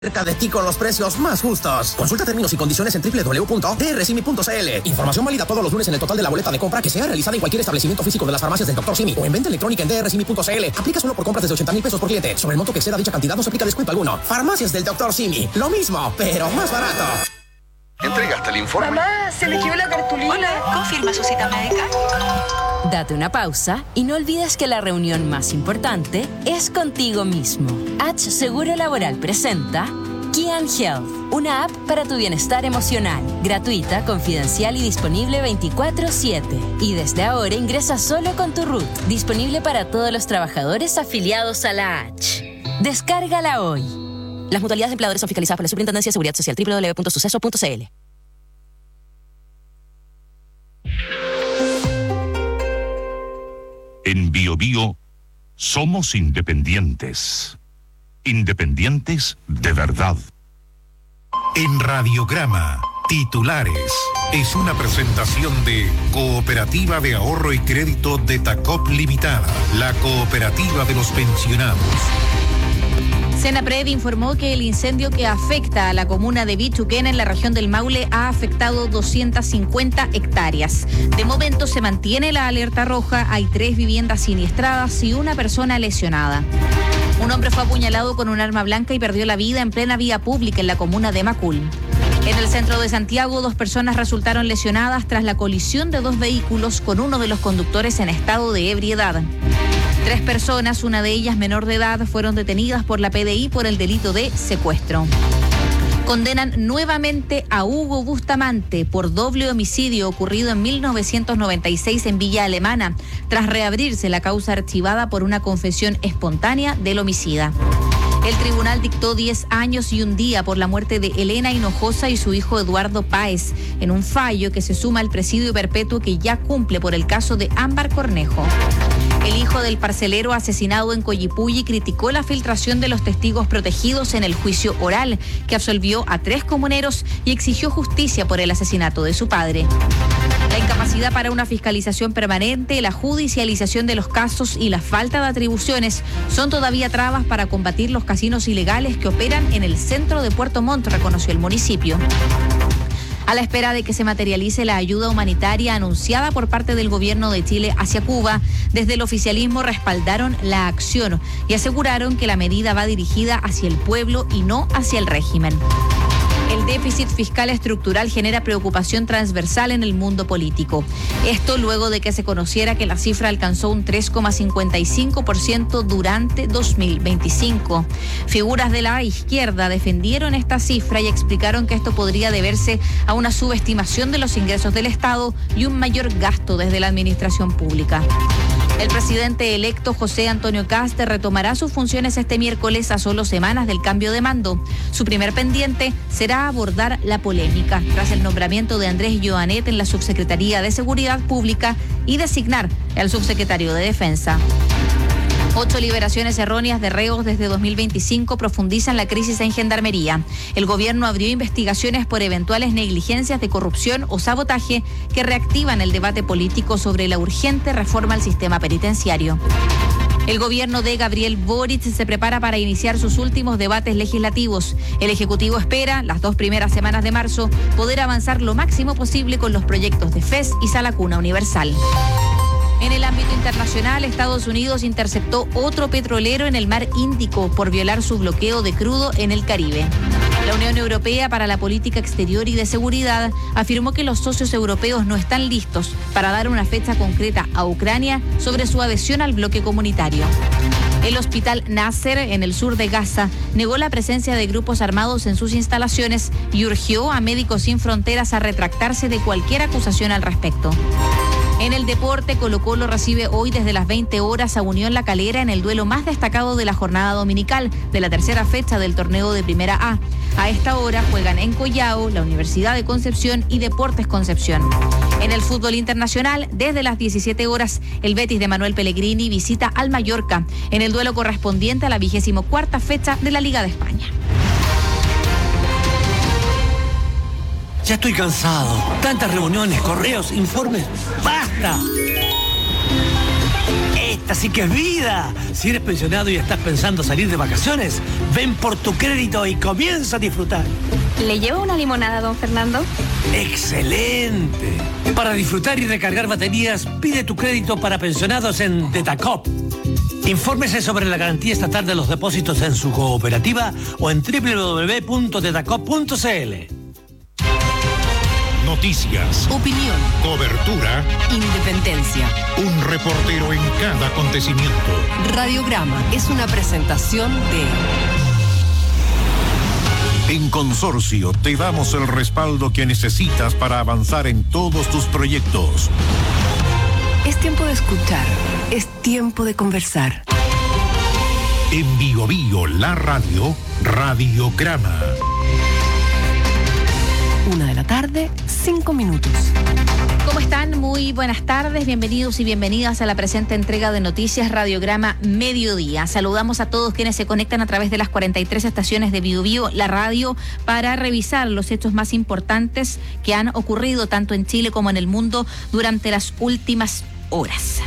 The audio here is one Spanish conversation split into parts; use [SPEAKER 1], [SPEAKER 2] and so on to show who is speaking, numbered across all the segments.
[SPEAKER 1] Cerca de ti con los precios más justos. Consulta términos y condiciones en www.drcimi.cl. Información válida todos los lunes en el total de la boleta de compra que sea realizada en cualquier establecimiento físico de las farmacias del Dr. Simi o en venta electrónica en drcimi.cl. Aplica solo por compras desde 80,000 pesos por cliente. Sobre el monto que exceda dicha cantidad no se aplica descuento alguno. Farmacias del Dr. Simi. Lo mismo, pero más barato.
[SPEAKER 2] ¿Entregaste el informe?
[SPEAKER 3] Mamá, se me quedó la cartulina.
[SPEAKER 4] Hola, ¿confirma su cita médica?
[SPEAKER 5] Date una pausa y no olvides que la reunión más importante es contigo mismo. H Seguro Laboral presenta Kian Health, una app para tu bienestar emocional, gratuita, confidencial y disponible 24/7. Y desde ahora ingresa solo con tu RUT, disponible para todos los trabajadores afiliados a la H. Descárgala hoy. Las mutualidades de empleadores son fiscalizadas por la Superintendencia de Seguridad Social, www.suceso.cl.
[SPEAKER 6] En BioBio somos independientes. Independientes de verdad.
[SPEAKER 7] En Radiograma, titulares. Es una presentación de Cooperativa de Ahorro y Crédito de Tacop Limitada, la cooperativa de los pensionados.
[SPEAKER 8] Senapred informó que el incendio que afecta a la comuna de Bichuquén en la región del Maule ha afectado 250 hectáreas. De momento se mantiene la alerta roja, hay 3 viviendas siniestradas y una persona lesionada. Un hombre fue apuñalado con un arma blanca y perdió la vida en plena vía pública en la comuna de Macul. En el centro de Santiago, 2 personas resultaron lesionadas tras la colisión de 2 vehículos con uno de los conductores en estado de ebriedad. 3 personas, una de ellas menor de edad, fueron detenidas por la PDI por el delito de secuestro. Condenan nuevamente a Hugo Bustamante por doble homicidio ocurrido en 1996 en Villa Alemana, tras reabrirse la causa archivada por una confesión espontánea del homicida. El tribunal dictó 10 años y un día por la muerte de Elena Hinojosa y su hijo Eduardo Páez, en un fallo que se suma al presidio perpetuo que ya cumple por el caso de Ámbar Cornejo. El hijo del parcelero asesinado en Collipulli criticó la filtración de los testigos protegidos en el juicio oral, que absolvió a 3 comuneros y exigió justicia por el asesinato de su padre. La incapacidad para una fiscalización permanente, la judicialización de los casos y la falta de atribuciones son todavía trabas para combatir los casinos ilegales que operan en el centro de Puerto Montt, reconoció el municipio. A la espera de que se materialice la ayuda humanitaria anunciada por parte del gobierno de Chile hacia Cuba, desde el oficialismo respaldaron la acción y aseguraron que la medida va dirigida hacia el pueblo y no hacia el régimen. El déficit fiscal estructural genera preocupación transversal en el mundo político. Esto luego de que se conociera que la cifra alcanzó un 3,55% durante 2025. Figuras de la izquierda defendieron esta cifra y explicaron que esto podría deberse a una subestimación de los ingresos del Estado y un mayor gasto desde la administración pública. El presidente electo José Antonio Kast retomará sus funciones este miércoles a solo semanas del cambio de mando. Su primer pendiente será abordar la polémica tras el nombramiento de Andrés Joanet en la Subsecretaría de Seguridad Pública y designar al subsecretario de Defensa. 8 liberaciones erróneas de reos desde 2025 profundizan la crisis en Gendarmería. El gobierno abrió investigaciones por eventuales negligencias de corrupción o sabotaje que reactivan el debate político sobre la urgente reforma al sistema penitenciario. El gobierno de Gabriel Boric se prepara para iniciar sus últimos debates legislativos. El Ejecutivo espera, las 2 primeras semanas de marzo, poder avanzar lo máximo posible con los proyectos de FES y Sala Cuna Universal. En el ámbito internacional, Estados Unidos interceptó otro petrolero en el mar Índico por violar su bloqueo de crudo en el Caribe. La Unión Europea para la Política Exterior y de Seguridad afirmó que los socios europeos no están listos para dar una fecha concreta a Ucrania sobre su adhesión al bloque comunitario. El hospital Nasser, en el sur de Gaza, negó la presencia de grupos armados en sus instalaciones y urgió a Médicos Sin Fronteras a retractarse de cualquier acusación al respecto. En el deporte, Colo-Colo recibe hoy desde las 20 horas a Unión La Calera en el duelo más destacado de la jornada dominical de la tercera fecha del torneo de Primera A. A esta hora juegan en Collao, la Universidad de Concepción y Deportes Concepción. En el fútbol internacional, desde las 17 horas, el Betis de Manuel Pellegrini visita al Mallorca en el duelo correspondiente a la 24ª fecha de la Liga de España.
[SPEAKER 9] Ya estoy cansado. Tantas reuniones, correos, informes. ¡Basta! Así que es vida. Si eres pensionado y estás pensando salir de vacaciones, ven por tu crédito y comienza a disfrutar.
[SPEAKER 4] ¿Le llevo una limonada, don Fernando?
[SPEAKER 9] ¡Excelente! Para disfrutar y recargar baterías, pide tu crédito para pensionados en Detacop. Infórmese sobre la garantía estatal de los depósitos en su cooperativa o en www.detacop.cl.
[SPEAKER 7] Noticias,
[SPEAKER 5] Opinión,
[SPEAKER 7] cobertura,
[SPEAKER 5] independencia.
[SPEAKER 7] un reportero en cada acontecimiento.
[SPEAKER 5] Radiograma es una presentación de...
[SPEAKER 7] En Consorcio te damos el respaldo que necesitas para avanzar en todos tus proyectos.
[SPEAKER 5] Es tiempo de escuchar, es tiempo de conversar.
[SPEAKER 7] En Bio Bio, la radio, Radiograma.
[SPEAKER 5] 1:05 p.m.
[SPEAKER 8] ¿Cómo están? Muy buenas tardes, bienvenidos y bienvenidas a la presente entrega de Noticias Radiograma Mediodía. Saludamos a todos quienes se conectan a través de las 43 estaciones de Bio Bio, la radio, para revisar los hechos más importantes que han ocurrido tanto en Chile como en el mundo durante las últimas horas.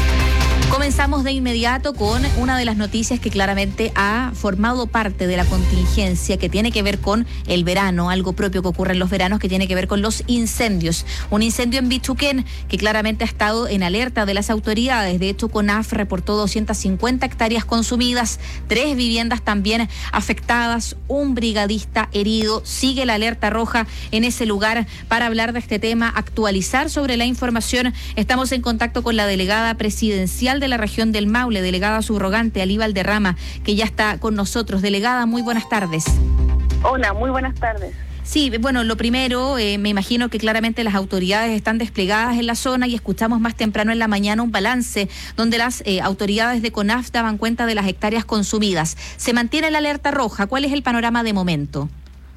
[SPEAKER 8] Comenzamos de inmediato con una de las noticias que claramente ha formado parte de la contingencia que tiene que ver con el verano, algo propio que ocurre en los veranos que tiene que ver con los incendios. Un incendio en Bichuquén que claramente ha estado en alerta de las autoridades. De hecho, CONAF reportó 250 hectáreas consumidas, 3 viviendas también afectadas, un brigadista herido. Sigue la alerta roja en ese lugar. Para hablar de este tema, actualizar sobre la información, estamos en contacto con la delegada presidencial de la región del Maule, delegada subrogante Alí Valderrama, que ya está con nosotros. Delegada, muy buenas tardes.
[SPEAKER 3] Hola, muy buenas tardes.
[SPEAKER 8] Sí, bueno, lo primero, me imagino que claramente las autoridades están desplegadas en la zona y escuchamos más temprano en la mañana un balance donde las autoridades de CONAF daban cuenta de las hectáreas consumidas. ¿Se mantiene la alerta roja? ¿Cuál es el panorama de momento?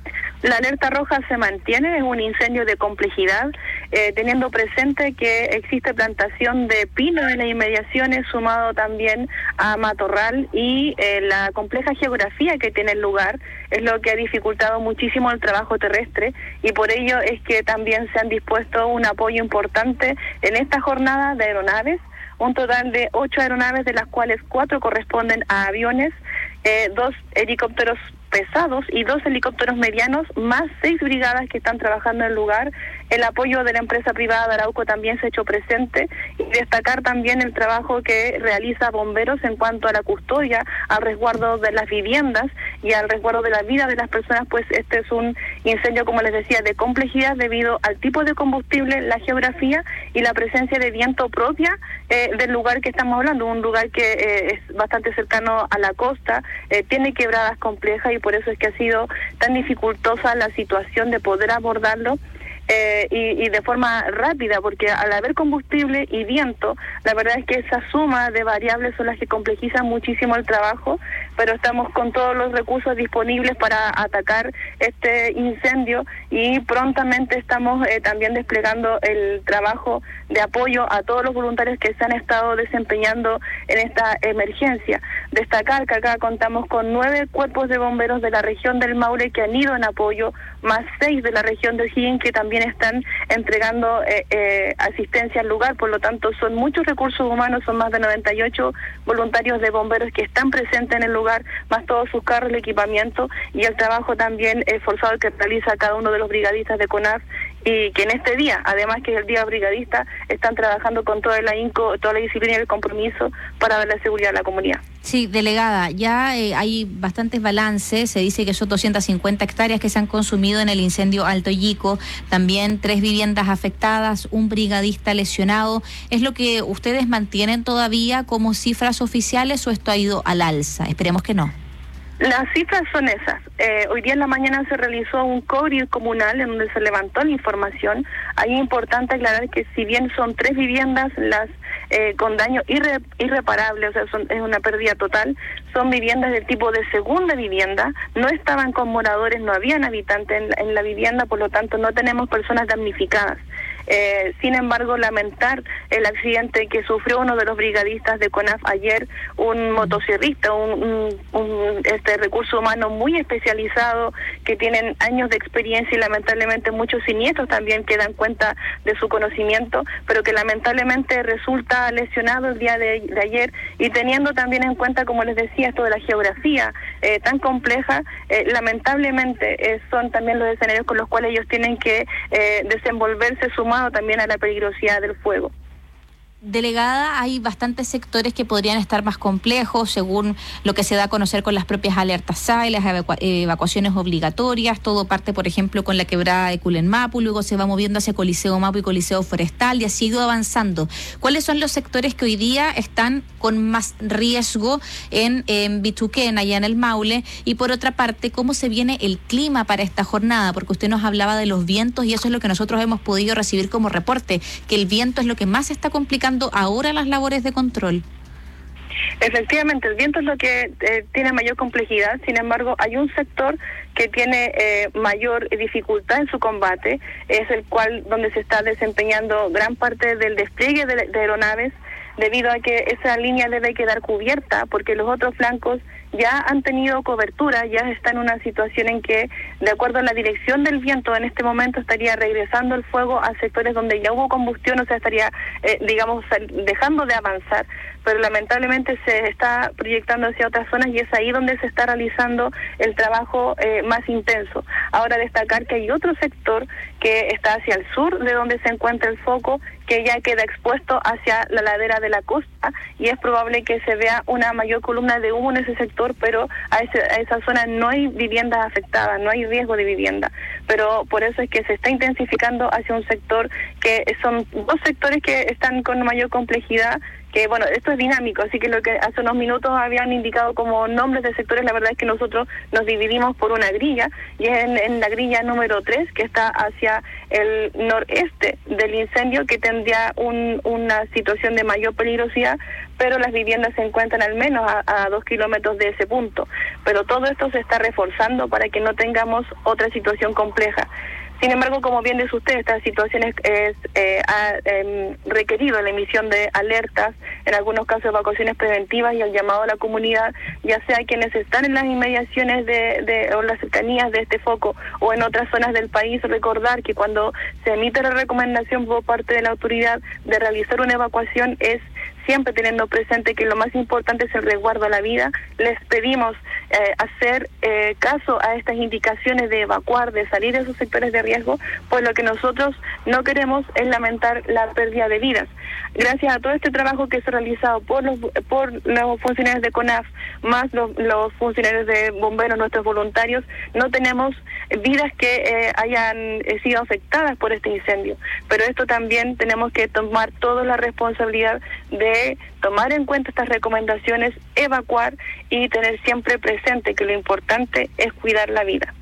[SPEAKER 3] La alerta roja se mantiene, es un incendio de complejidad, teniendo presente que existe plantación de pino en las inmediaciones, sumado también a matorral y la compleja geografía que tiene el lugar es lo que ha dificultado muchísimo el trabajo terrestre, y por ello es que también se han dispuesto un apoyo importante en esta jornada de aeronaves, un total de 8 aeronaves, de las cuales 4 corresponden a aviones, 2 helicópteros pesados y 2 helicópteros medianos, más 6 brigadas que están trabajando en el lugar. El apoyo de la empresa privada de Arauco también se ha hecho presente, y destacar también el trabajo que realiza Bomberos en cuanto a la custodia, al resguardo de las viviendas y al resguardo de la vida de las personas, pues este es un incendio, como les decía, de complejidad debido al tipo de combustible, la geografía y la presencia de viento propia del lugar que estamos hablando, un lugar que es bastante cercano a la costa, tiene quebradas complejas, y por eso es que ha sido tan dificultosa la situación de poder abordarlo y de forma rápida, porque al haber combustible y viento, la verdad es que esa suma de variables son las que complejizan muchísimo el trabajo, pero estamos con todos los recursos disponibles para atacar este incendio, y prontamente estamos también desplegando el trabajo de apoyo a todos los voluntarios que se han estado desempeñando en esta emergencia. Destacar que acá contamos con 9 cuerpos de bomberos de la región del Maule que han ido en apoyo, más 6 de la región de O'Higgins que también están entregando asistencia al lugar. Por lo tanto, son muchos recursos humanos, son más de 98 voluntarios de bomberos que están presentes en el lugar, más todos sus carros, el equipamiento y el trabajo también esforzado que realiza cada uno de los brigadistas de CONAF, y que en este día, además que es el día brigadista, están trabajando con toda la ahínco, toda la disciplina y el compromiso para dar la seguridad a la comunidad.
[SPEAKER 8] Sí, delegada, ya hay bastantes balances, se dice que son 250 hectáreas que se han consumido en el incendio Alto Yico, también 3 viviendas afectadas, un brigadista lesionado. ¿Es lo que ustedes mantienen todavía como cifras oficiales o esto ha ido al alza? Esperemos que no.
[SPEAKER 3] Las cifras son esas. Hoy día en la mañana se realizó un cobril comunal en donde se levantó la información. Ahí es importante aclarar que si bien son 3 viviendas, las con daño irreparable, o sea, es una pérdida total, son viviendas del tipo de segunda vivienda, no estaban con moradores, no habían habitantes en la vivienda, por lo tanto no tenemos personas damnificadas. Sin embargo, lamentar el accidente que sufrió uno de los brigadistas de CONAF ayer, un motosierrista, un recurso humano muy especializado, que tienen años de experiencia y lamentablemente muchos siniestros también que dan cuenta de su conocimiento, pero que lamentablemente resulta lesionado el día de ayer, y teniendo también en cuenta, como les decía, esto de la geografía tan compleja, lamentablemente son también los escenarios con los cuales ellos tienen que desenvolverse, sumado también a la peligrosidad del fuego.
[SPEAKER 8] Delegada, hay bastantes sectores que podrían estar más complejos, según lo que se da a conocer con las propias alertas SAE, las evacuaciones obligatorias. Todo parte, por ejemplo, con la quebrada de Culenmapu, luego se va moviendo hacia Coliseo Mapu y Coliseo Forestal, y ha sido avanzando. ¿Cuáles son los sectores que hoy día están con más riesgo en Bichuquén, allá en el Maule? Y por otra parte, ¿cómo se viene el clima para esta jornada? Porque usted nos hablaba de los vientos, y eso es lo que nosotros hemos podido recibir como reporte, que el viento es lo que más está complicando ahora las labores de control.
[SPEAKER 3] Efectivamente, el viento es lo que tiene mayor complejidad. Sin embargo, hay un sector que tiene mayor dificultad en su combate, es el cual donde se está desempeñando gran parte del despliegue de aeronaves, debido a que esa línea debe quedar cubierta, porque los otros flancos ya han tenido cobertura, ya está en una situación en que, de acuerdo a la dirección del viento, en este momento estaría regresando el fuego a sectores donde ya hubo combustión, o sea, estaría, dejando de avanzar, pero lamentablemente se está proyectando hacia otras zonas, y es ahí donde se está realizando el trabajo más intenso. Ahora, destacar que hay otro sector que está hacia el sur de donde se encuentra el foco, que ya queda expuesto hacia la ladera de la costa, y es probable que se vea una mayor columna de humo en ese sector, pero a esa zona no hay viviendas afectadas, no hay riesgo de vivienda, pero por eso es que se está intensificando hacia un sector que son dos sectores que están con mayor complejidad, que bueno, esto es dinámico, así que lo que hace unos minutos habían indicado como nombres de sectores, la verdad es que nosotros nos dividimos por una grilla, y es en la grilla número 3, que está hacia el noreste del incendio, que tendría una situación de mayor peligrosidad, pero las viviendas se encuentran al menos a 2 kilómetros de ese punto. Pero todo esto se está reforzando para que no tengamos otra situación compleja. Sin embargo, como bien dice usted, esta situación ha requerido la emisión de alertas, en algunos casos evacuaciones preventivas, y el llamado a la comunidad, ya sea quienes están en las inmediaciones o las cercanías de este foco o en otras zonas del país, recordar que cuando se emite la recomendación por parte de la autoridad de realizar una evacuación, es siempre teniendo presente que lo más importante es el resguardo a la vida. Les pedimos hacer caso a estas indicaciones de evacuar, de salir de esos sectores de riesgo, pues lo que nosotros no queremos es lamentar la pérdida de vidas. Gracias a todo este trabajo que se ha realizado por los funcionarios de CONAF, más los funcionarios de bomberos, nuestros voluntarios, no tenemos vidas que hayan sido afectadas por este incendio. Pero esto también tenemos que tomar toda la responsabilidad de tomar en cuenta estas recomendaciones, evacuar y tener siempre presente que lo importante es cuidar la vida.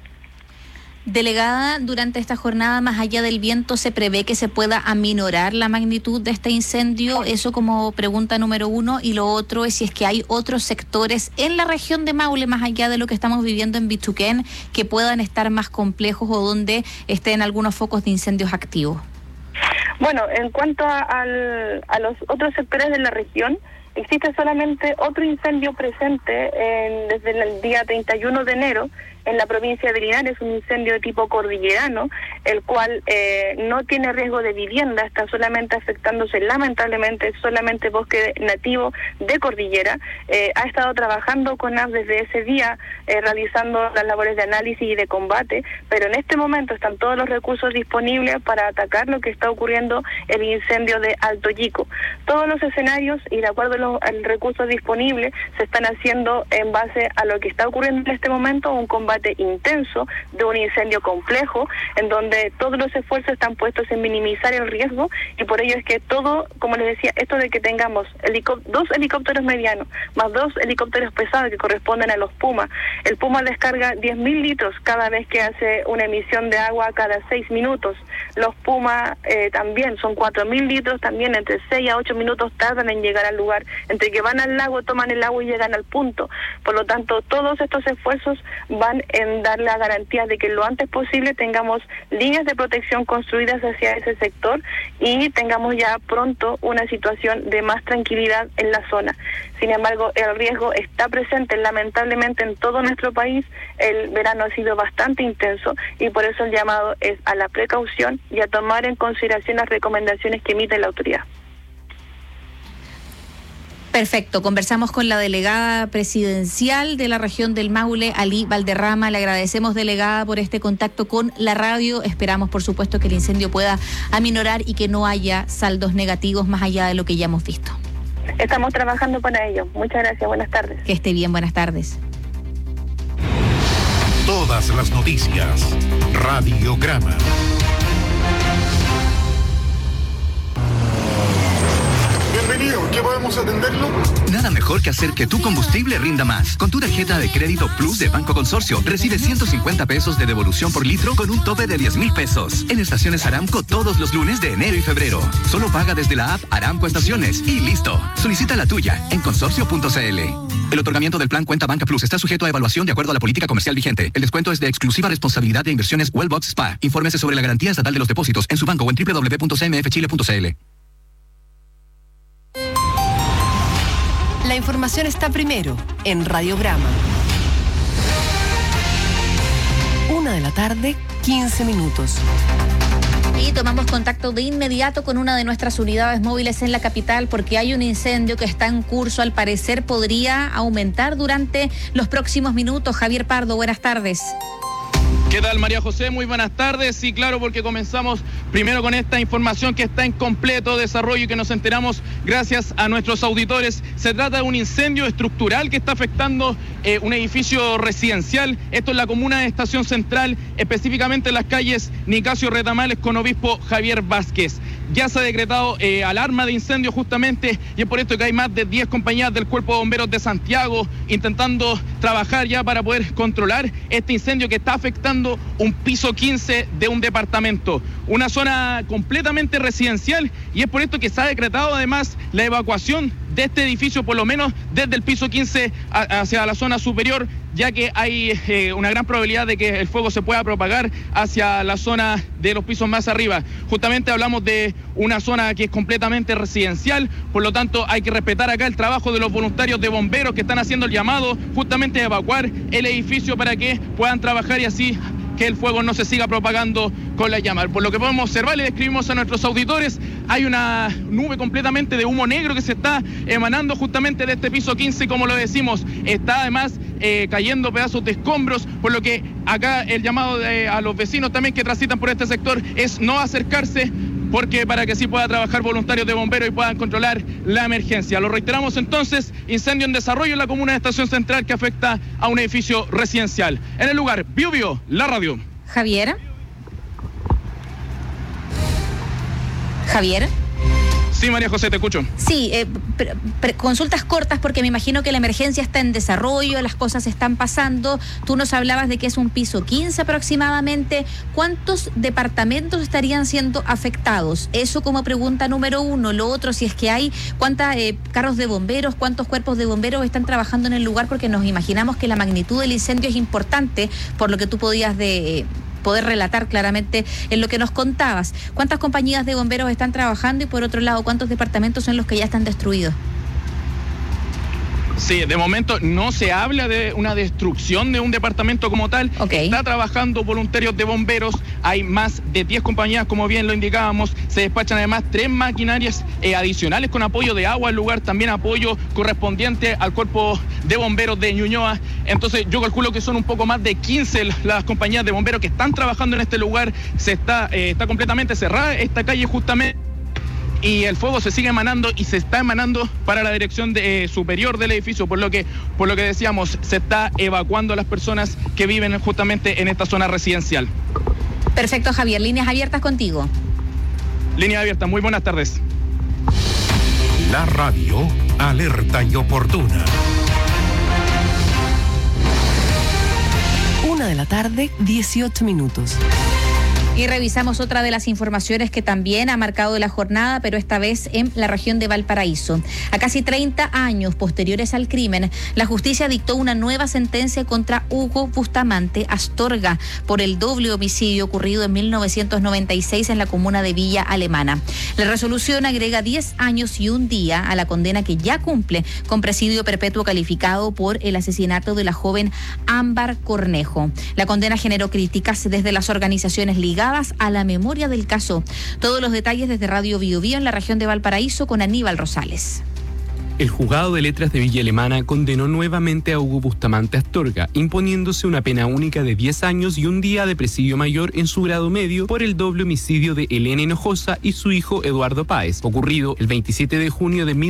[SPEAKER 8] Delegada, durante esta jornada, más allá del viento, ¿se prevé que se pueda aminorar la magnitud de este incendio? Eso como pregunta número 1. Y lo otro es si es que hay otros sectores en la región de Maule, más allá de lo que estamos viviendo en Bichuquén, que puedan estar más complejos o donde estén algunos focos de incendios activos.
[SPEAKER 3] Bueno, en cuanto a los otros sectores de la región, existe solamente otro incendio presente desde el día 31 de enero en la provincia de Linares, un incendio de tipo cordillerano, el cual no tiene riesgo de vivienda, está solamente afectándose lamentablemente solamente bosque nativo de cordillera. Ha estado trabajando con CONAF desde ese día, realizando las labores de análisis y de combate, pero en este momento están todos los recursos disponibles para atacar lo que está ocurriendo, el incendio de Alto Yico. Todos los escenarios y de acuerdo a los recursos disponibles se están haciendo en base a lo que está ocurriendo en este momento, un combate intenso de un incendio complejo, en donde todos los esfuerzos están puestos en minimizar el riesgo, y por ello es que todo, como les decía, esto de que tengamos 2 helicópteros medianos más 2 helicópteros pesados que corresponden a los Puma. El Puma descarga 10.000 litros cada vez que hace una emisión de agua cada 6 minutos. Los Puma también son 4.000 litros, también entre 6 a 8 minutos tardan en llegar al lugar, entre que van al lago, toman el agua y llegan al punto. Por lo tanto, todos estos esfuerzos van en dar las garantías de que lo antes posible tengamos líneas de protección construidas hacia ese sector y tengamos ya pronto una situación de más tranquilidad en la zona. Sin embargo, el riesgo está presente lamentablemente en todo nuestro país. El verano ha sido bastante intenso y por eso el llamado es a la precaución y a tomar en consideración las recomendaciones que emite la autoridad.
[SPEAKER 8] Perfecto, conversamos con la delegada presidencial de la región del Maule, Alí Valderrama. Le agradecemos, delegada, por este contacto con la radio. Esperamos, por supuesto, que el incendio pueda aminorar y que no haya saldos negativos más allá de lo que ya hemos visto.
[SPEAKER 3] Estamos trabajando para ello. Muchas gracias, buenas tardes.
[SPEAKER 8] Que esté bien, buenas tardes.
[SPEAKER 7] Todas las noticias, Radiograma.
[SPEAKER 10] Bienvenido, ¿qué podemos atenderlo?
[SPEAKER 11] Nada mejor que hacer que tu combustible rinda más. Con tu tarjeta de crédito Plus de Banco Consorcio, recibe 150 pesos de devolución por litro con un tope de 10,000 pesos. En estaciones Aramco todos los lunes de enero y febrero. Solo paga desde la app Aramco Estaciones y listo. Solicita la tuya en consorcio.cl. El otorgamiento del plan Cuenta Banca Plus está sujeto a evaluación de acuerdo a la política comercial vigente. El descuento es de exclusiva responsabilidad de Inversiones Wellbox SPA. Infórmese sobre la garantía estatal de los depósitos en su banco o en www.cmfchile.cl.
[SPEAKER 12] La información está primero en Radiograma. 1:15 p.m.
[SPEAKER 8] Y tomamos contacto de inmediato con una de nuestras unidades móviles en la capital porque hay un incendio que está en curso. Al parecer podría aumentar durante los próximos minutos. Javier Pardo, buenas tardes.
[SPEAKER 13] ¿Qué tal, María José? Muy buenas tardes. Sí, claro, porque comenzamos primero con esta información que está en completo desarrollo y que nos enteramos gracias a nuestros auditores. Se trata de un incendio estructural que está afectando un edificio residencial. Esto es la comuna de Estación Central, específicamente en las calles Nicasio Retamales con Obispo Javier Vázquez. Ya se ha decretado alarma de incendio justamente y es por esto que hay más de 10 compañías del Cuerpo de Bomberos de Santiago intentando trabajar ya para poder controlar este incendio que está afectando un piso 15 de un departamento, una zona completamente residencial, y es por esto que se ha decretado además la evacuación de este edificio, por lo menos desde el piso 15 hacia la zona superior, ya que hay una gran probabilidad de que el fuego se pueda propagar hacia la zona de los pisos más arriba. Justamente hablamos de una zona que es completamente residencial, por lo tanto hay que respetar acá el trabajo de los voluntarios de bomberos que están haciendo el llamado justamente a evacuar el edificio para que puedan trabajar y así que el fuego no se siga propagando con la llama. Por lo que podemos observar, le describimos a nuestros auditores, hay una nube completamente de humo negro que se está emanando justamente de este piso 15, como lo decimos. Está además cayendo pedazos de escombros, por lo que acá el llamado a los vecinos también que transitan por este sector es no acercarse, porque para que así pueda trabajar voluntarios de bomberos y puedan controlar la emergencia. Lo reiteramos entonces, incendio en desarrollo en la comuna de Estación Central que afecta a un edificio residencial. En el lugar, Bio, la radio.
[SPEAKER 8] Javier.
[SPEAKER 13] Sí, María José, te escucho.
[SPEAKER 8] Sí, consultas cortas porque me imagino que la emergencia está en desarrollo, las cosas están pasando. Tú nos hablabas de que es un piso 15 aproximadamente. ¿Cuántos departamentos estarían siendo afectados? Eso como pregunta número uno. Lo otro, si es que hay, ¿cuántos carros de bomberos, cuántos cuerpos de bomberos están trabajando en el lugar? Porque nos imaginamos que la magnitud del incendio es importante, por lo que tú podías poder relatar claramente en lo que nos contabas. ¿Cuántas compañías de bomberos están trabajando y por otro lado, cuántos departamentos son los que ya están destruidos?
[SPEAKER 13] Sí, de momento no se habla de una destrucción de un departamento como tal.
[SPEAKER 8] Okay.
[SPEAKER 13] Está trabajando voluntarios de bomberos, hay más de 10 compañías, como bien lo indicábamos. Se despachan además 3 maquinarias adicionales con apoyo de agua al lugar, también apoyo correspondiente al cuerpo de bomberos de Ñuñoa. Entonces yo calculo que son un poco más de 15 las compañías de bomberos que están trabajando en este lugar. Está completamente cerrada esta calle justamente, y el fuego se sigue emanando y se está emanando para la dirección superior del edificio, por lo que decíamos, se está evacuando a las personas que viven justamente en esta zona residencial.
[SPEAKER 8] Perfecto, Javier. Líneas abiertas contigo.
[SPEAKER 13] Línea abierta, muy buenas tardes.
[SPEAKER 7] La radio, alerta y oportuna.
[SPEAKER 12] 1:18 p.m.
[SPEAKER 8] Y revisamos otra de las informaciones que también ha marcado la jornada, pero esta vez en la región de Valparaíso. A casi 30 años posteriores al crimen, la justicia dictó una nueva sentencia contra Hugo Bustamante Astorga por el doble homicidio ocurrido en 1996 en la comuna de Villa Alemana. La resolución agrega 10 años y un día a la condena que ya cumple con presidio perpetuo calificado por el asesinato de la joven Ámbar Cornejo. La condena generó críticas desde las organizaciones ligadas a la memoria del caso. Todos los detalles desde Radio Bio Bio en la región de Valparaíso con Aníbal Rosales.
[SPEAKER 14] El juzgado de letras de Villa Alemana condenó nuevamente a Hugo Bustamante Astorga, imponiéndose una pena única de 10 años y un día de presidio mayor en su grado medio por el doble homicidio de Elena Hinojosa y su hijo Eduardo Páez, ocurrido el 27 de junio de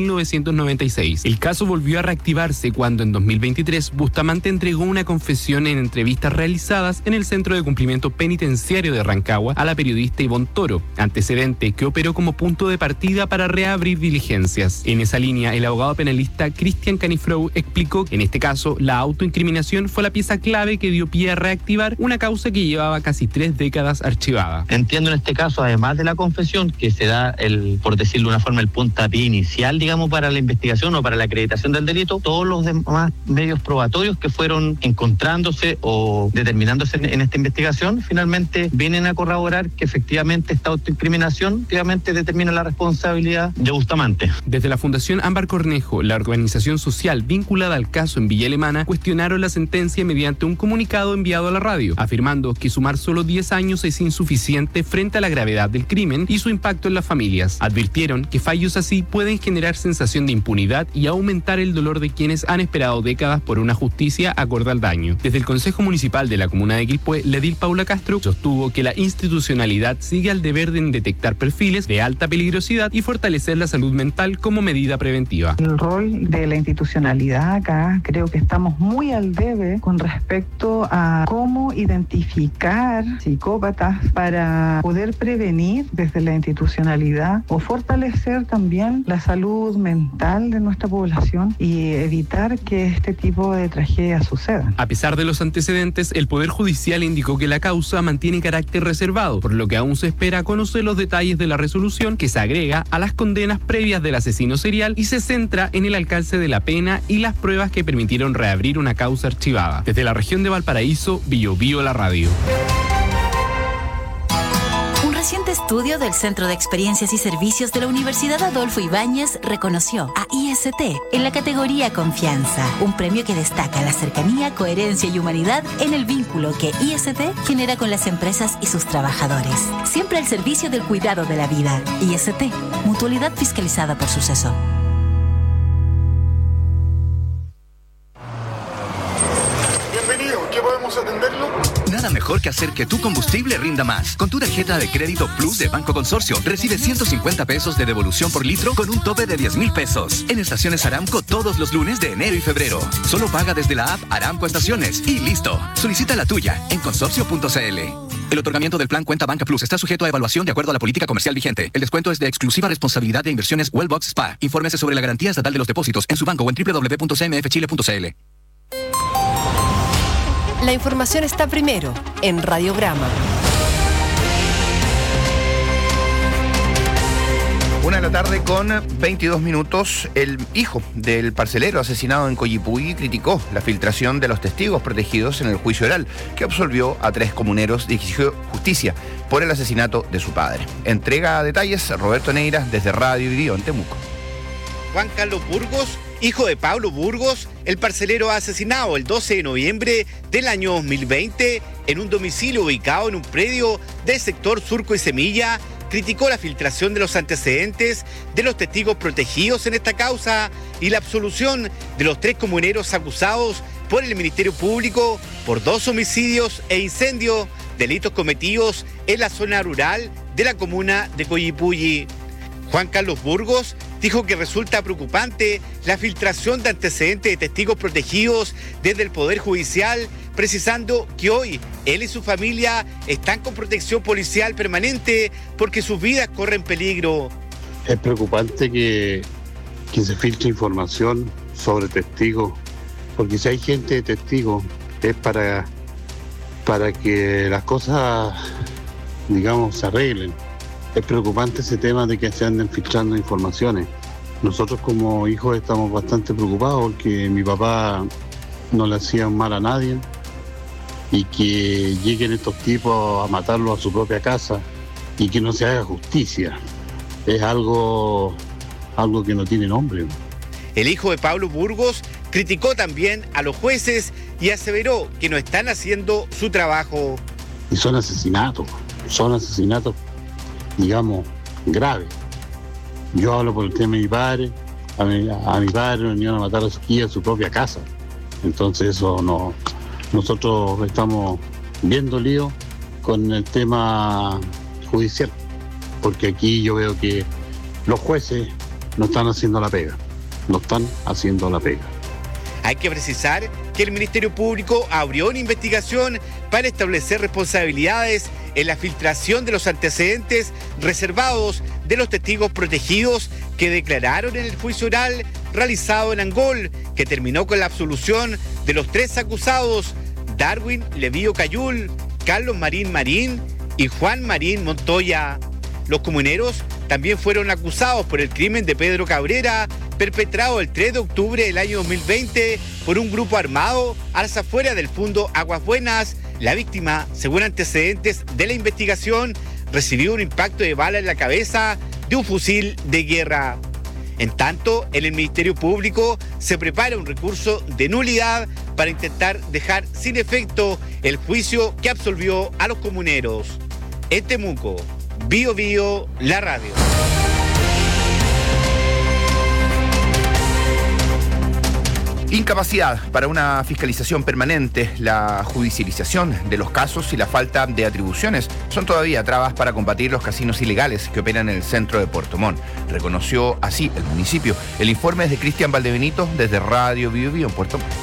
[SPEAKER 14] 1996. El caso volvió a reactivarse cuando en 2023 Bustamante entregó una confesión en entrevistas realizadas en el Centro de Cumplimiento Penitenciario de Rancagua a la periodista Ivonne Toro, antecedente que operó como punto de partida para reabrir diligencias. En esa línea, el abogado penalista Cristian Canifrou explicó que en este caso la autoincriminación fue la pieza clave que dio pie a reactivar una causa que llevaba casi 3 décadas archivada.
[SPEAKER 15] Entiendo en este caso, además de la confesión, que se da por decirlo de una forma, el puntapié inicial, digamos, para la investigación o para la acreditación del delito, todos los demás medios probatorios que fueron encontrándose o determinándose en esta investigación, finalmente vienen a corroborar que efectivamente esta autoincriminación efectivamente determina la responsabilidad de Bustamante.
[SPEAKER 14] Desde la Fundación Ámbar Cornejo, la organización social vinculada al caso en Villa Alemana, cuestionaron la sentencia mediante un comunicado enviado a la radio, afirmando que sumar solo 10 años es insuficiente frente a la gravedad del crimen y su impacto en las familias. Advirtieron que fallos así pueden generar sensación de impunidad y aumentar el dolor de quienes han esperado décadas por una justicia acorde al daño. Desde el Consejo Municipal de la Comuna de Quilpué, la edil Paula Castro sostuvo que la institucionalidad sigue al deber de detectar perfiles de alta peligrosidad y fortalecer la salud mental como medida preventiva.
[SPEAKER 16] El rol de la institucionalidad acá, creo que estamos muy al debe con respecto a cómo identificar psicópatas para poder prevenir desde la institucionalidad o fortalecer también la salud mental de nuestra población y evitar que este tipo de tragedias sucedan.
[SPEAKER 14] A pesar de los antecedentes, el Poder Judicial indicó que la causa mantiene carácter reservado, por lo que aún se espera conocer los detalles de la resolución que se agrega a las condenas previas del asesino serial y se centra en el alcance de la pena y las pruebas que permitieron reabrir una causa archivada. Desde la región de Valparaíso, Bio Bio la radio.
[SPEAKER 17] Un reciente estudio del Centro de Experiencias y Servicios de la Universidad Adolfo Ibáñez reconoció a IST en la categoría Confianza, un premio que destaca la cercanía, coherencia y humanidad en el vínculo que IST genera con las empresas y sus trabajadores. Siempre al servicio del cuidado de la vida. IST, mutualidad fiscalizada por Suceso.
[SPEAKER 10] ¿Qué podemos atenderlo?
[SPEAKER 11] Nada mejor que hacer que tu combustible rinda más. Con tu tarjeta de crédito Plus de Banco Consorcio, recibe 150 pesos de devolución por litro con un tope de 10,000 pesos. En estaciones Aramco todos los lunes de enero y febrero. Solo paga desde la app Aramco Estaciones y listo. Solicita la tuya en consorcio.cl. El otorgamiento del plan Cuenta Banca Plus está sujeto a evaluación de acuerdo a la política comercial vigente. El descuento es de exclusiva responsabilidad de Inversiones Wellbox Spa. Infórmese sobre la garantía estatal de los depósitos en su banco o en www.cmfchile.cl.
[SPEAKER 12] La información está primero en Radiograma.
[SPEAKER 18] 1:00 con 22 minutos. El hijo del parcelero asesinado en Coyipulli criticó la filtración de los testigos protegidos en el juicio oral que absolvió a 3 comuneros y exigió justicia por el asesinato de su padre. Entrega detalles Roberto Neira desde Radio Bio en Temuco.
[SPEAKER 19] Juan Carlos Burgos, hijo de Pablo Burgos, el parcelero asesinado el 12 de noviembre del año 2020 en un domicilio ubicado en un predio del sector Surco y Semilla, criticó la filtración de los antecedentes de los testigos protegidos en esta causa y la absolución de los 3 comuneros acusados por el Ministerio Público por 2 homicidios e incendios, delitos cometidos en la zona rural de la comuna de Coyipulli. Juan Carlos Burgos dijo que resulta preocupante la filtración de antecedentes de testigos protegidos desde el Poder Judicial, precisando que hoy él y su familia están con protección policial permanente porque sus vidas corren peligro.
[SPEAKER 20] Es preocupante que se filtre información sobre testigos, porque si hay gente de testigos es para que las cosas digamos, se arreglen. Es preocupante ese tema de que se anden filtrando informaciones. Nosotros como hijos estamos bastante preocupados porque mi papá no le hacía mal a nadie y que lleguen estos tipos a matarlo a su propia casa y que no se haga justicia. Es algo que no tiene nombre.
[SPEAKER 19] El hijo de Pablo Burgos criticó también a los jueces y aseveró que no están haciendo su trabajo.
[SPEAKER 20] Y son asesinatos, digamos, graves. Yo hablo por el tema de mi padre, a mi padre lo vinieron a matar aquí a su propia casa. Entonces eso no, nosotros estamos bien dolidos con el tema judicial, porque aquí yo veo que los jueces no están haciendo la pega.
[SPEAKER 19] Hay que precisar que el Ministerio Público abrió una investigación para establecer responsabilidades en la filtración de los antecedentes reservados de los testigos protegidos que declararon en el juicio oral realizado en Angol, que terminó con la absolución de los 3 acusados, Darwin Levío Cayul, Carlos Marín Marín y Juan Marín Montoya. Los comuneros también fueron acusados por el crimen de Pedro Cabrera, perpetrado el 3 de octubre del año 2020 por un grupo armado a las afueras del Fundo Aguas Buenas. La víctima, según antecedentes de la investigación, recibió un impacto de bala en la cabeza de un fusil de guerra. En tanto, en el Ministerio Público se prepara un recurso de nulidad para intentar dejar sin efecto el juicio que absolvió a los comuneros. En Temuco, Bío Bío, la radio.
[SPEAKER 18] Incapacidad para una fiscalización permanente, la judicialización de los casos y la falta de atribuciones son todavía trabas para combatir los casinos ilegales que operan en el centro de Puerto Montt. Reconoció así el municipio. El informe es de Cristian Valdebenito desde Radio Bío Bío en Puerto Montt.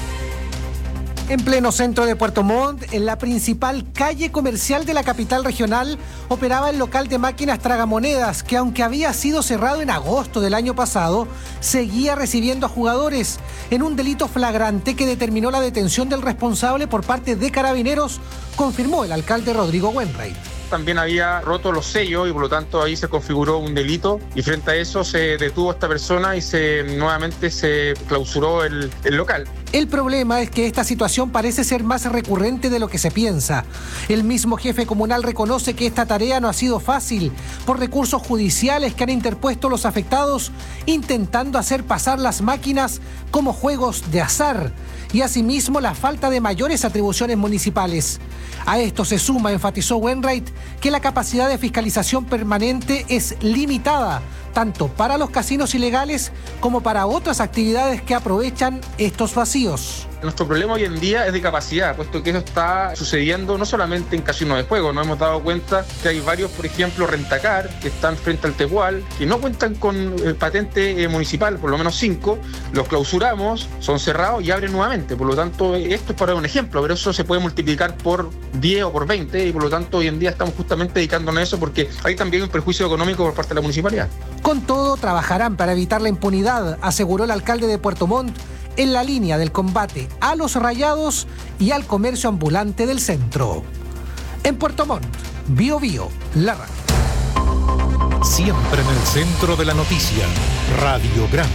[SPEAKER 21] En pleno centro de Puerto Montt, en la principal calle comercial de la capital regional, operaba el local de máquinas tragamonedas que, aunque había sido cerrado en agosto del año pasado, seguía recibiendo a jugadores en un delito flagrante que determinó la detención del responsable por parte de Carabineros, confirmó el alcalde Rodrigo Wainwright.
[SPEAKER 22] También había roto los sellos y por lo tanto ahí se configuró un delito y frente a eso se detuvo a esta persona y nuevamente se clausuró el local.
[SPEAKER 21] El problema es que esta situación parece ser más recurrente de lo que se piensa. El mismo jefe comunal reconoce que esta tarea no ha sido fácil por recursos judiciales que han interpuesto los afectados intentando hacer pasar las máquinas como juegos de azar y asimismo la falta de mayores atribuciones municipales. A esto se suma, enfatizó Wainwright, que la capacidad de fiscalización permanente es limitada, tanto para los casinos ilegales como para otras actividades que aprovechan estos vacíos.
[SPEAKER 22] Nuestro problema hoy en día es de capacidad, puesto que eso está sucediendo no solamente en casinos de juego. Nos hemos dado cuenta que hay varios, por ejemplo, Rentacar, que están frente al Tepual, que no cuentan con patente municipal, por lo menos 5, los clausuramos, son cerrados y abren nuevamente. Por lo tanto, esto es para un ejemplo, pero eso se puede multiplicar por 10 o por 20 y por lo tanto hoy en día estamos justamente dedicándonos a eso porque hay también un perjuicio económico por parte de la municipalidad.
[SPEAKER 21] Con todo, trabajarán para evitar la impunidad, aseguró el alcalde de Puerto Montt, en la línea del combate a los rayados y al comercio ambulante del centro. En Puerto Montt, Bío Bío, la radio.
[SPEAKER 7] Siempre en el centro de la noticia, Radiograma.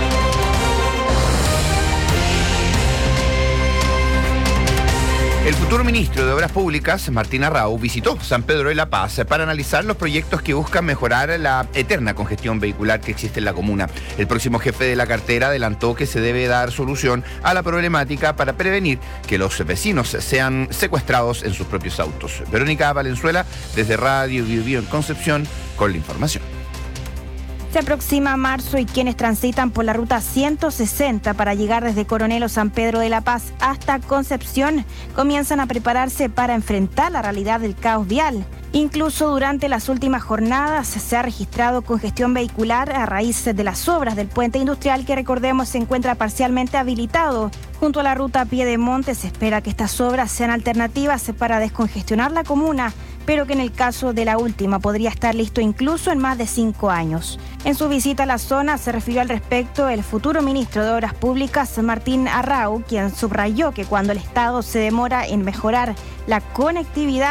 [SPEAKER 18] El futuro ministro de Obras Públicas, Martín Arrau, visitó San Pedro de la Paz para analizar los proyectos que buscan mejorar la eterna congestión vehicular que existe en la comuna. El próximo jefe de la cartera adelantó que se debe dar solución a la problemática para prevenir que los vecinos sean secuestrados en sus propios autos. Verónica Valenzuela, desde Radio Bío Bío en Concepción, con la información.
[SPEAKER 23] Se aproxima marzo y quienes transitan por la ruta 160 para llegar desde Coronel o San Pedro de la Paz hasta Concepción comienzan a prepararse para enfrentar la realidad del caos vial. Incluso durante las últimas jornadas se ha registrado congestión vehicular a raíz de las obras del puente industrial que, recordemos, se encuentra parcialmente habilitado. Junto a la ruta Piedemonte se espera que estas obras sean alternativas para descongestionar la comuna, pero que en el caso de la última podría estar listo incluso en más de 5 años. En su visita a la zona se refirió al respecto el futuro ministro de Obras Públicas, Martín Arrau, quien subrayó que cuando el Estado se demora en mejorar la conectividad,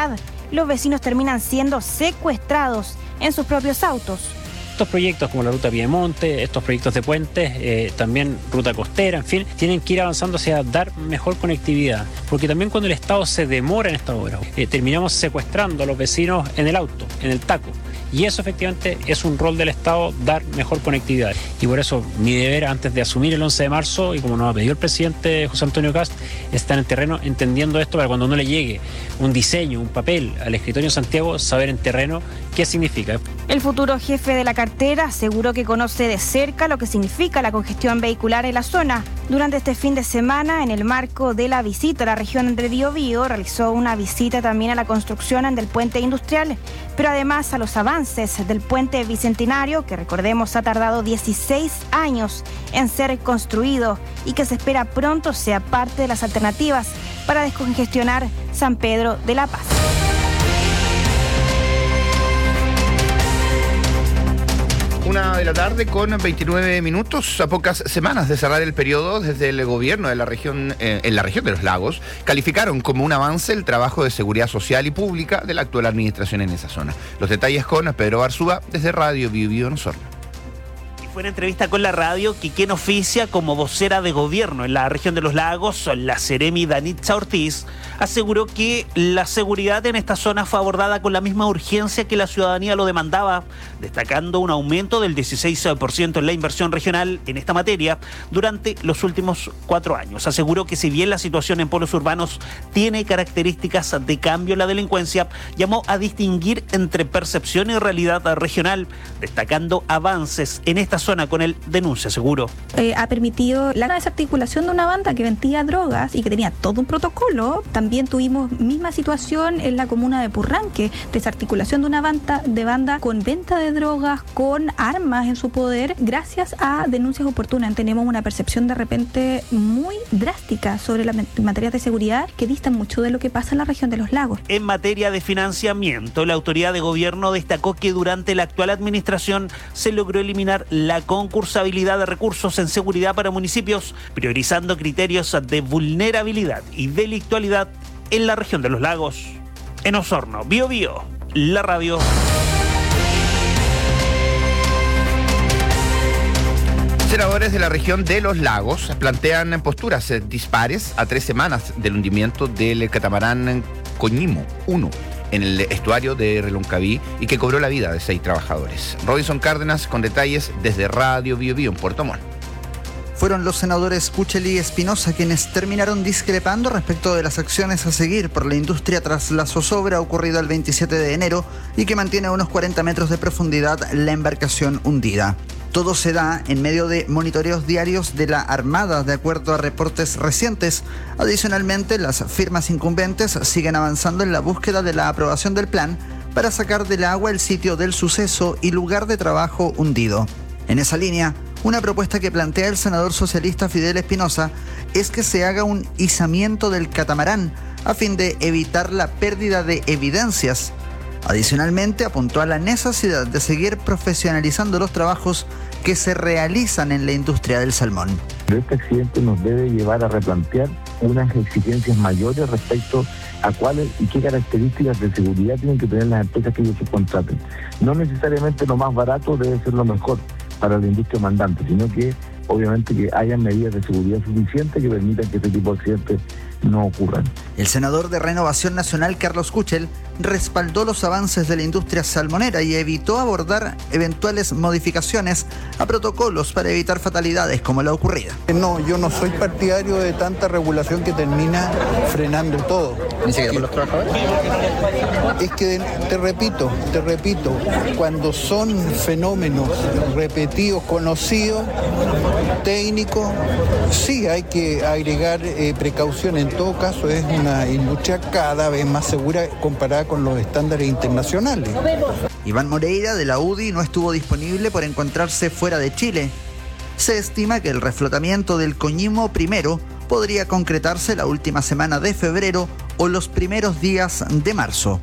[SPEAKER 23] los vecinos terminan siendo secuestrados en sus propios autos.
[SPEAKER 1] Estos proyectos como la ruta Piedemonte, estos proyectos de puentes, también ruta costera, en fin, tienen que ir avanzando hacia dar mejor conectividad. Porque también cuando el Estado se demora en esta obra, terminamos secuestrando a los vecinos en el auto, en el taco. Y eso efectivamente es un rol del Estado, dar mejor conectividad. Y por eso mi deber antes de asumir el 11 de marzo, y como nos ha pedido el presidente José Antonio Kast, estar en el terreno entendiendo esto para cuando no le llegue un diseño, un papel al escritorio en Santiago, saber en terreno qué significa.
[SPEAKER 23] El futuro jefe de la cartera aseguró que conoce de cerca lo que significa la congestión vehicular en la zona. Durante este fin de semana, en el marco de la visita a la región del Biobío, realizó una visita también a la construcción del puente industrial, pero además a los avances del puente bicentenario, que recordemos ha tardado 16 años en ser construido y que se espera pronto sea parte de las alternativas para descongestionar San Pedro de la Paz.
[SPEAKER 18] Una de la tarde con 29 minutos, a pocas semanas de cerrar el periodo desde el gobierno de la región, en la región de los lagos, calificaron como un avance el trabajo de seguridad social y pública de la actual administración en esa zona. Los detalles con Pedro Arzúa desde Radio Biobío en Osorno.
[SPEAKER 2] Fue en entrevista con la radio que quien oficia como vocera de gobierno en la región de los lagos, la Seremi Danitza Ortiz, aseguró que la seguridad en esta zona fue abordada con la misma urgencia que la ciudadanía lo demandaba, destacando un aumento del 16% en la inversión regional en esta materia durante los últimos 4 años. Aseguró que si bien la situación en polos urbanos tiene características de cambio en la delincuencia, llamó a distinguir entre percepción y realidad regional, destacando avances en esta zona con el Denuncia Seguro.
[SPEAKER 6] Ha permitido la desarticulación de una banda que vendía drogas y que tenía todo un protocolo. También tuvimos misma situación en la comuna de Purranque, desarticulación de una banda con venta de drogas, con armas en su poder, gracias a denuncias oportunas. Tenemos una percepción de repente muy drástica sobre la materia de seguridad que distan mucho de lo que pasa en la región de los lagos.
[SPEAKER 2] En materia de financiamiento, la autoridad de gobierno destacó que durante la actual administración se logró eliminar la concursabilidad de recursos en seguridad para municipios, priorizando criterios de vulnerabilidad y delictualidad en la región de los lagos. En Osorno, Biobío, la radio.
[SPEAKER 18] Senadores de la región de los lagos plantean posturas dispares a 3 semanas del hundimiento del catamarán Coñimo 1 en el estuario de Reloncaví y que cobró la vida de 6 trabajadores. Robinson Cárdenas con detalles desde Radio Biobío en Puerto Montt.
[SPEAKER 24] Fueron los senadores Kuchel y Espinosa quienes terminaron discrepando respecto de las acciones a seguir por la industria tras la zozobra ocurrida el 27 de enero y que mantiene a unos 40 metros de profundidad la embarcación hundida. Todo se da en medio de monitoreos diarios de la Armada, de acuerdo a reportes recientes. Adicionalmente, las firmas incumbentes siguen avanzando en la búsqueda de la aprobación del plan para sacar del agua el sitio del suceso y lugar de trabajo hundido. En esa línea, una propuesta que plantea el senador socialista Fidel Espinosa es que se haga un izamiento del catamarán a fin de evitar la pérdida de evidencias. Adicionalmente, apuntó a la necesidad de seguir profesionalizando los trabajos que se realizan en la industria del salmón.
[SPEAKER 25] Este accidente nos debe llevar a replantear unas exigencias mayores respecto a cuáles y qué características de seguridad tienen que tener las empresas que ellos subcontraten. No necesariamente lo más barato debe ser lo mejor para la industria mandante, sino que obviamente que haya medidas de seguridad suficientes que permitan que este tipo de accidentes no ocurran.
[SPEAKER 24] El senador de Renovación Nacional, Carlos Kuchel, respaldó los avances de la industria salmonera y evitó abordar eventuales modificaciones a protocolos para evitar fatalidades como la ocurrida.
[SPEAKER 26] No, yo no soy partidario de tanta regulación que termina frenando todo.
[SPEAKER 18] ¿Ni siquiera por los trabajadores?
[SPEAKER 26] Es que, te repito, cuando son fenómenos repetidos, conocidos, técnicos, sí hay que agregar precaución. En todo caso, es una industria cada vez más segura comparada con los estándares internacionales.
[SPEAKER 24] Iván Moreira, de la UDI, no estuvo disponible por encontrarse fuera de Chile. Se estima que el reflotamiento del Coñimo I podría concretarse la última semana de febrero o los primeros días de marzo.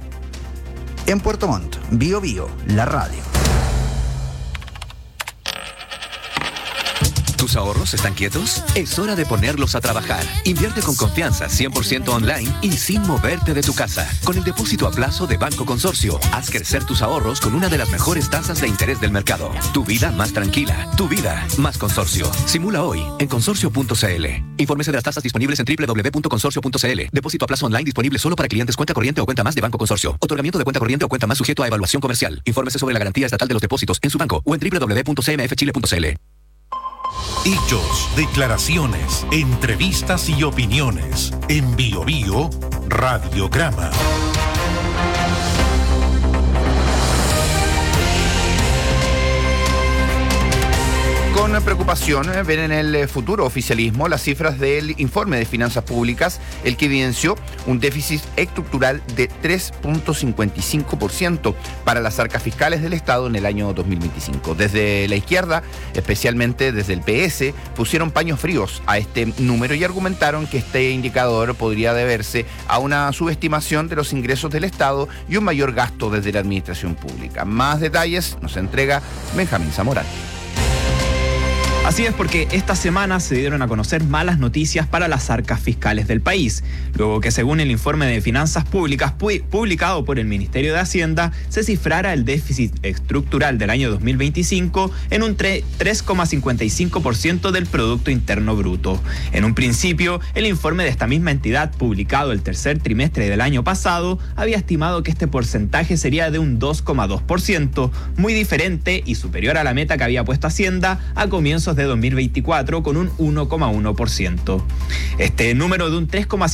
[SPEAKER 24] En Puerto Montt, Biobío, la radio.
[SPEAKER 11] ¿Tus ahorros están quietos? Es hora de ponerlos a trabajar. Invierte con confianza, 100% online y sin moverte de tu casa. Con el depósito a plazo de Banco Consorcio, haz crecer tus ahorros con una de las mejores tasas de interés del mercado. Tu vida más tranquila, tu vida más Consorcio. Simula hoy en consorcio.cl. Infórmese de las tasas disponibles en www.consorcio.cl. Depósito a plazo online disponible solo para clientes cuenta corriente o cuenta más de Banco Consorcio. Otorgamiento de cuenta corriente o cuenta más sujeto a evaluación comercial. Infórmese sobre la garantía estatal de los depósitos en su banco o en www.cmfchile.cl.
[SPEAKER 7] Hechos, declaraciones, entrevistas y opiniones. En Bio Bio, Radiograma.
[SPEAKER 18] Con preocupación ven en el futuro oficialismo las cifras del informe de finanzas públicas, el que evidenció un déficit estructural de 3.55% para las arcas fiscales del Estado en el año 2025. Desde la izquierda, especialmente desde el PS, pusieron paños fríos a este número y argumentaron que este indicador podría deberse a una subestimación de los ingresos del Estado y un mayor gasto desde la administración pública. Más detalles nos entrega Benjamín Zamorán.
[SPEAKER 3] Así es, porque esta semana se dieron a conocer malas noticias para las arcas fiscales del país, luego que según el informe de finanzas públicas publicado por el Ministerio de Hacienda, se cifrara el déficit estructural del año 2025 en un 3,55% del Producto Interno Bruto. En un principio, el informe de esta misma entidad, publicado el tercer trimestre del año pasado, había estimado que este porcentaje sería de un 2,2%, muy diferente y superior a la meta que había puesto Hacienda a comienzos de 2024 con un 1,1%. Este número de un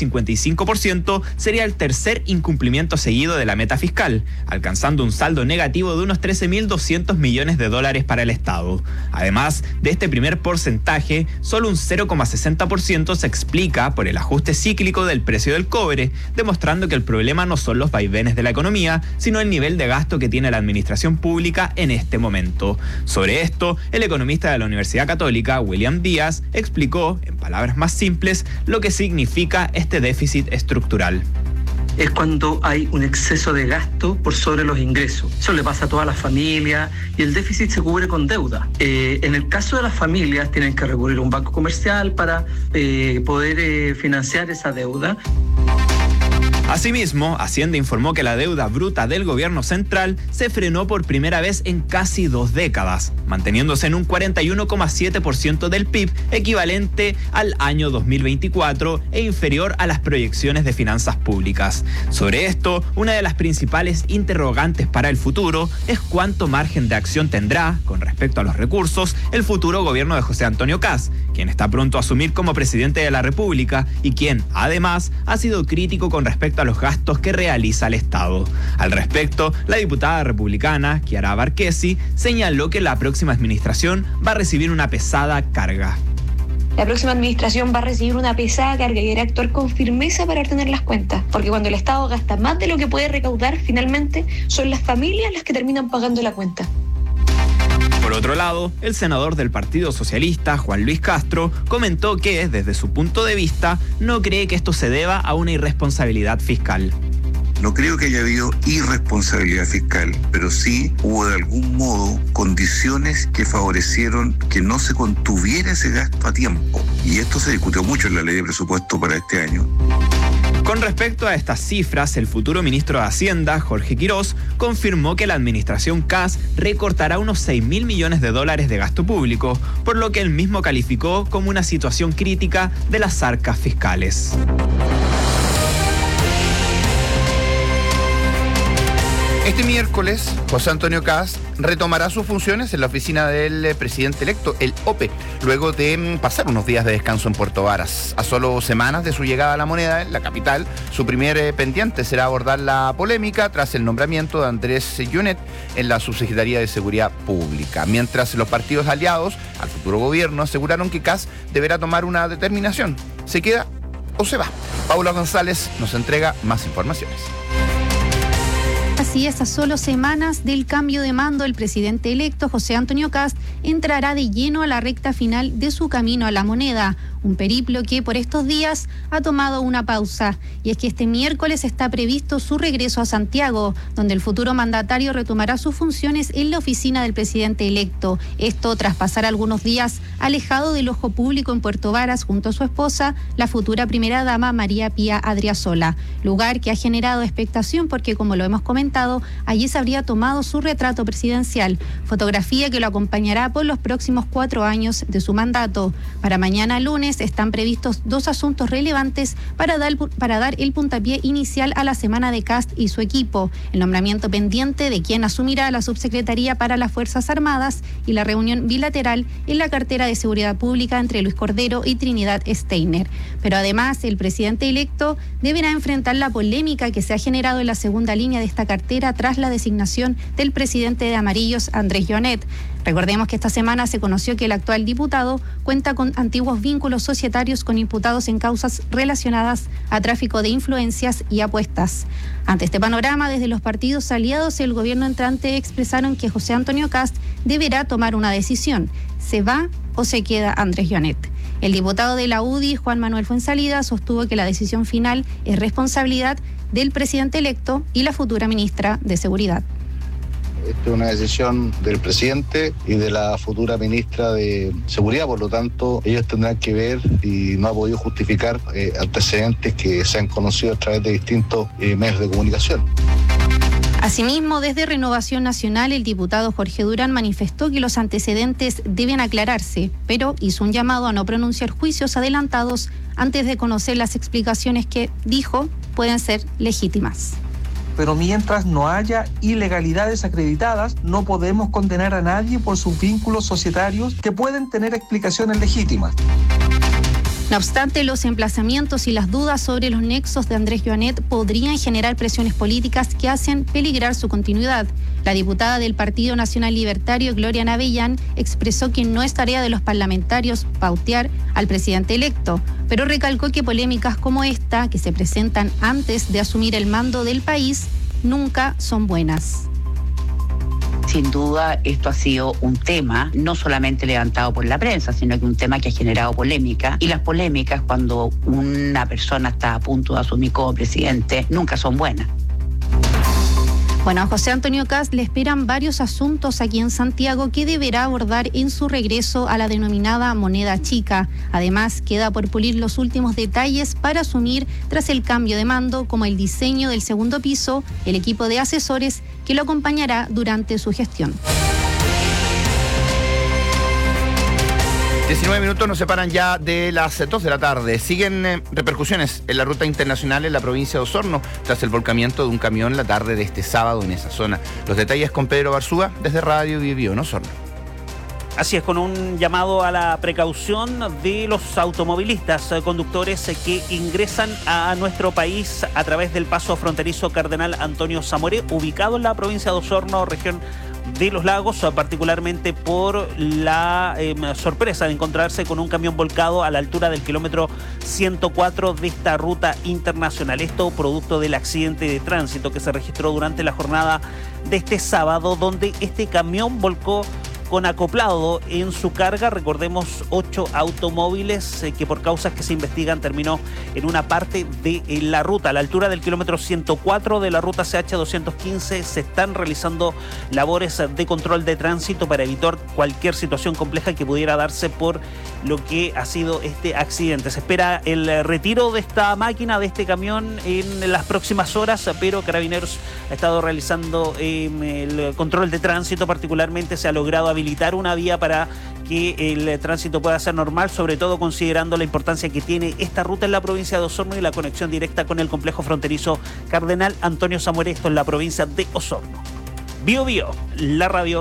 [SPEAKER 3] 3,55% sería el tercer incumplimiento seguido de la meta fiscal, alcanzando un saldo negativo de unos 13.200 millones de dólares para el Estado. Además de este primer porcentaje, solo un 0,60% se explica por el ajuste cíclico del precio del cobre, demostrando que el problema no son los vaivenes de la economía, sino el nivel de gasto que tiene la administración pública en este momento. Sobre esto, el economista de la Universidad Católica, William Díaz, explicó, en palabras más simples, lo que significa este déficit estructural.
[SPEAKER 4] Es cuando hay un exceso de gasto por sobre los ingresos. Eso le pasa a todas las familias y el déficit se cubre con deuda. En el caso de las familias tienen que recurrir a un banco comercial para poder financiar esa deuda.
[SPEAKER 3] Asimismo, Hacienda informó que la deuda bruta del gobierno central se frenó por primera vez en casi 2 décadas, manteniéndose en un 41,7% del PIB, equivalente al año 2024 e inferior a las proyecciones de finanzas públicas. Sobre esto, una de las principales interrogantes para el futuro es cuánto margen de acción tendrá, con respecto a los recursos, el futuro gobierno de José Antonio Kast, quien está pronto a asumir como presidente de la República y quien, además, ha sido crítico con respecto a los gastos que realiza el Estado. Al respecto, la diputada republicana, Chiara Barquesi, señaló que la próxima administración va a recibir una pesada carga.
[SPEAKER 5] La próxima administración va a recibir una pesada carga y debe actuar con firmeza para ordenar las cuentas, porque cuando el Estado gasta más de lo que puede recaudar, finalmente son las familias las que terminan pagando la cuenta.
[SPEAKER 3] Por otro lado, el senador del Partido Socialista, Juan Luis Castro, comentó que, desde su punto de vista, no cree que esto se deba a una irresponsabilidad fiscal.
[SPEAKER 8] No creo que haya habido irresponsabilidad fiscal, pero sí hubo de algún modo condiciones que favorecieron que no se contuviera ese gasto a tiempo. Y esto se discutió mucho en la ley de presupuesto para este año.
[SPEAKER 3] Con respecto a estas cifras, el futuro ministro de Hacienda, Jorge Quirós, confirmó que la administración Kast recortará unos 6.000 millones de dólares de gasto público, por lo que él mismo calificó como una situación crítica de las arcas fiscales.
[SPEAKER 18] Este miércoles, José Antonio Kast retomará sus funciones en la oficina del presidente electo, el OPE, luego de pasar unos días de descanso en Puerto Varas. A solo semanas de su llegada a La Moneda, en la capital, su primer pendiente será abordar la polémica tras el nombramiento de Andrés Yunet en la Subsecretaría de Seguridad Pública. Mientras los partidos aliados al futuro gobierno aseguraron que Kast deberá tomar una determinación. ¿Se queda o se va? Paula González nos entrega más informaciones.
[SPEAKER 9] Así es, a solo semanas del cambio de mando, el presidente electo, José Antonio Kast, entrará de lleno a la recta final de su camino a la moneda. Un periplo que por estos días ha tomado una pausa. Y es que este miércoles está previsto su regreso a Santiago, donde el futuro mandatario retomará sus funciones en la oficina del presidente electo. Esto tras pasar algunos días alejado del ojo público en Puerto Varas junto a su esposa, la futura primera dama María Pía Adriasola. Lugar que ha generado expectación porque, como lo hemos comentado, allí se habría tomado su retrato presidencial. Fotografía que lo acompañará por los próximos 4 años de su mandato. Para mañana lunes están previstos 2 asuntos relevantes para dar el puntapié inicial a la semana de Kast y su equipo: el nombramiento pendiente de quien asumirá la subsecretaría para las Fuerzas Armadas y la reunión bilateral en la cartera de Seguridad Pública entre Luis Cordero y Trinidad Steiner. Pero además, el presidente electo deberá enfrentar la polémica que se ha generado en la segunda línea de esta cartera tras la designación del presidente de Amarillos, Andrés Joanet. Recordemos que esta semana se conoció que el actual diputado cuenta con antiguos vínculos societarios con imputados en causas relacionadas a tráfico de influencias y apuestas. Ante este panorama, desde los partidos aliados y el gobierno entrante expresaron que José Antonio Kast deberá tomar una decisión: ¿se va o se queda Andrés Joanet? El diputado de la UDI, Juan Manuel Fuenzalida, sostuvo que la decisión final es responsabilidad del presidente electo y la futura ministra de Seguridad.
[SPEAKER 13] Esta es una decisión del presidente y de la futura ministra de Seguridad, por lo tanto ellos tendrán que ver, y no ha podido justificar antecedentes que se han conocido a través de distintos medios de comunicación.
[SPEAKER 9] Asimismo, desde Renovación Nacional, el diputado Jorge Durán manifestó que los antecedentes deben aclararse, pero hizo un llamado a no pronunciar juicios adelantados antes de conocer las explicaciones que, dijo, pueden ser legítimas.
[SPEAKER 14] Pero mientras no haya ilegalidades acreditadas, no podemos condenar a nadie por sus vínculos societarios que pueden tener explicaciones legítimas.
[SPEAKER 9] No obstante, los emplazamientos y las dudas sobre los nexos de Andrés Joanet podrían generar presiones políticas que hacen peligrar su continuidad. La diputada del Partido Nacional Libertario, Gloria Navellán, expresó que no es tarea de los parlamentarios pautear al presidente electo, pero recalcó que polémicas como esta, que se presentan antes de asumir el mando del país, nunca son buenas.
[SPEAKER 15] Sin duda, esto ha sido un tema no solamente levantado por la prensa, sino que un tema que ha generado polémica. Y las polémicas, cuando una persona está a punto de asumir como presidente, nunca son buenas.
[SPEAKER 9] Bueno, a José Antonio Kast le esperan varios asuntos aquí en Santiago que deberá abordar en su regreso a la denominada moneda chica. Además, queda por pulir los últimos detalles para asumir tras el cambio de mando, como el diseño del segundo piso, el equipo de asesores que lo acompañará durante su gestión.
[SPEAKER 18] 19 minutos nos separan ya de las 2 de la tarde. Siguen repercusiones en la ruta internacional en la provincia de Osorno tras el volcamiento de un camión la tarde de este sábado en esa zona. Los detalles con Pedro Barzúa desde Radio Biobío en Osorno.
[SPEAKER 2] Así es, con un llamado a la precaución de los automovilistas, conductores que ingresan a nuestro país a través del paso fronterizo Cardenal Antonio Zamoré, ubicado en la provincia de Osorno, región de Los Lagos, particularmente por la sorpresa de encontrarse con un camión volcado a la altura del kilómetro 104 de esta ruta internacional. Esto producto del accidente de tránsito que se registró durante la jornada de este sábado, donde este camión volcó con acoplado en su carga, recordemos, 8 automóviles que por causas que se investigan terminó en una parte de la ruta. A la altura del kilómetro 104 de la ruta CH 215 se están realizando labores de control de tránsito para evitar cualquier situación compleja que pudiera darse por lo que ha sido este accidente. Se espera el retiro de esta máquina, de este camión, en las próximas horas, pero Carabineros ha estado realizando el control de tránsito. Particularmente se ha logrado habilitar una vía para que el tránsito pueda ser normal, sobre todo considerando la importancia que tiene esta ruta en la provincia de Osorno y la conexión directa con el complejo fronterizo Cardenal Antonio Zamoré, esto en la provincia de Osorno. Bio Bio, la radio.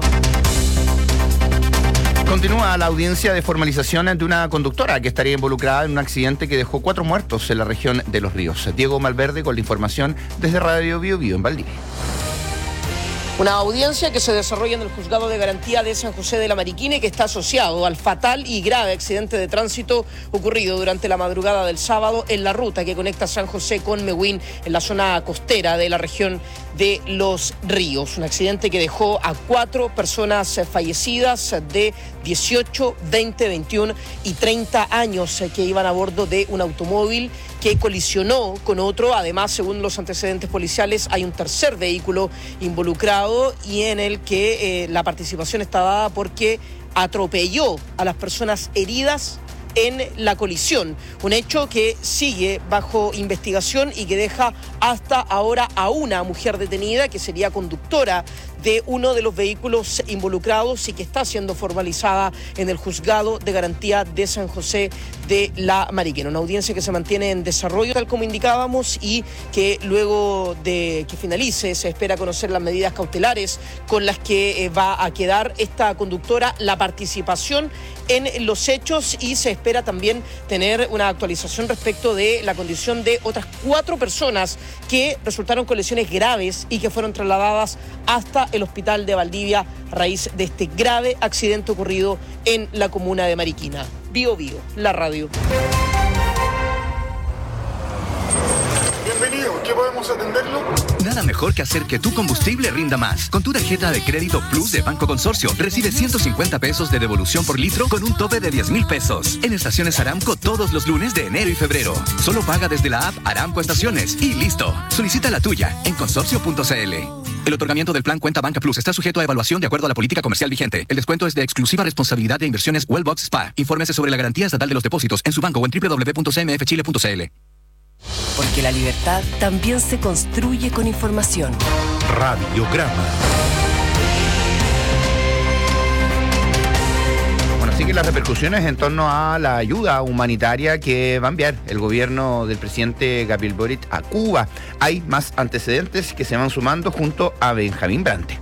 [SPEAKER 18] Continúa la audiencia de formalización de una conductora que estaría involucrada en un accidente que dejó 4 muertos en la región de Los Ríos. Diego Malverde con la información desde Radio Bio Bio en Valdivia.
[SPEAKER 10] Una audiencia que se desarrolla en el Juzgado de Garantía de San José de la Mariquina y que está asociado al fatal y grave accidente de tránsito ocurrido durante la madrugada del sábado en la ruta que conecta San José con Mehuen en la zona costera de la región de Los Ríos. Un accidente que dejó a 4 personas fallecidas de 18, 20, 21 y 30 años que iban a bordo de un automóvil que colisionó con otro. Además, según los antecedentes policiales, hay un tercer vehículo involucrado y en el que la participación está dada porque atropelló a las personas heridas en la colisión. Un hecho que sigue bajo investigación y que deja hasta ahora a una mujer detenida que sería conductora de uno de los vehículos involucrados y que está siendo formalizada en el Juzgado de Garantía de San José de la Mariquina. Una audiencia que se mantiene en desarrollo, tal como indicábamos, y que luego de que finalice se espera conocer las medidas cautelares con las que va a quedar esta conductora, la participación en los hechos, y se espera también tener una actualización respecto de la condición de otras 4 personas que resultaron con lesiones graves y que fueron trasladadas hasta el hospital de Valdivia a raíz de este grave accidente ocurrido en la comuna de Mariquina. Bio Bio, la radio.
[SPEAKER 12] Bienvenido, ¿qué podemos atenderlo?
[SPEAKER 11] Nada mejor que hacer que tu combustible rinda más. Con tu tarjeta de crédito Plus de Banco Consorcio, recibe 150 pesos de devolución por litro con un tope de 10,000 pesos. En estaciones Aramco todos los lunes de enero y febrero. Solo paga desde la app Aramco Estaciones y listo. Solicita la tuya en consorcio.cl. El otorgamiento del plan Cuenta Banca Plus está sujeto a evaluación de acuerdo a la política comercial vigente. El descuento es de exclusiva responsabilidad de Inversiones Wellbox Spa. Infórmese sobre la garantía estatal de los depósitos en su banco o en www.cmfchile.cl.
[SPEAKER 16] Porque la libertad también se construye con información.
[SPEAKER 7] Radiograma.
[SPEAKER 18] Bueno, siguen las repercusiones en torno a la ayuda humanitaria que va a enviar el gobierno del presidente Gabriel Boric a Cuba. Hay más antecedentes que se van sumando junto a Benjamín Brante.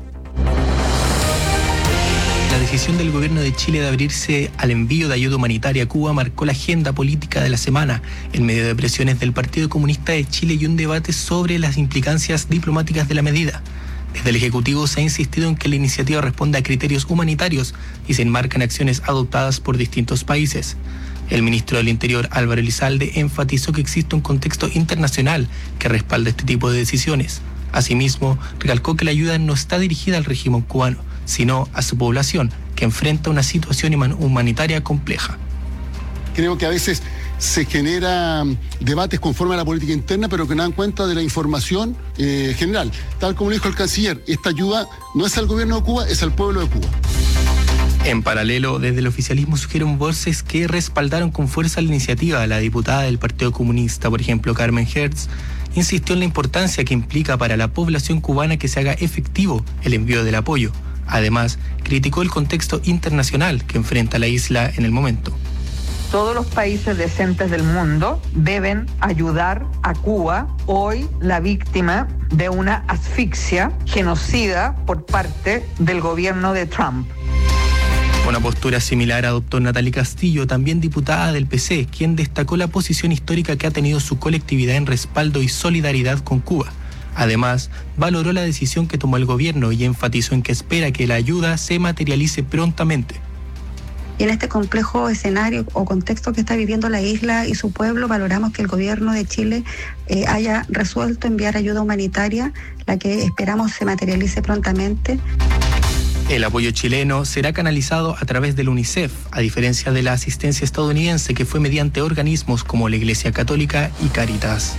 [SPEAKER 17] La decisión del gobierno de Chile de abrirse al envío de ayuda humanitaria a Cuba marcó la agenda política de la semana, en medio de presiones del Partido Comunista de Chile y un debate sobre las implicancias diplomáticas de la medida. Desde el Ejecutivo se ha insistido en que la iniciativa responde a criterios humanitarios y se enmarcan acciones adoptadas por distintos países. El ministro del Interior, Álvaro Elizalde, enfatizó que existe un contexto internacional que respalda este tipo de decisiones. Asimismo, recalcó que la ayuda no está dirigida al régimen cubano, sino a su población, que enfrenta una situación humanitaria compleja.
[SPEAKER 12] Creo que a veces se generan debates conforme a la política interna, pero que no dan cuenta de la información general. Tal como lo dijo el canciller, esta ayuda no es al gobierno de Cuba, es al pueblo de Cuba.
[SPEAKER 17] En paralelo, desde el oficialismo surgieron voces que respaldaron con fuerza la iniciativa. La diputada del Partido Comunista, por ejemplo, Carmen Hertz, insistió en la importancia que implica para la población cubana que se haga efectivo el envío del apoyo. Además, criticó el contexto internacional que enfrenta la isla en el momento.
[SPEAKER 19] Todos los países decentes del mundo deben ayudar a Cuba, hoy la víctima de una asfixia genocida por parte del gobierno de Trump.
[SPEAKER 17] Una postura similar adoptó Natalie Castillo, también diputada del PC, quien destacó la posición histórica que ha tenido su colectividad en respaldo y solidaridad con Cuba. Además, valoró la decisión que tomó el gobierno y enfatizó en que espera que la ayuda se materialice prontamente.
[SPEAKER 20] Y en este complejo escenario o contexto que está viviendo la isla y su pueblo, valoramos que el gobierno de Chile haya resuelto enviar ayuda humanitaria, la que esperamos se materialice prontamente.
[SPEAKER 17] El apoyo chileno será canalizado a través del UNICEF, a diferencia de la asistencia estadounidense que fue mediante organismos como la Iglesia Católica y Cáritas.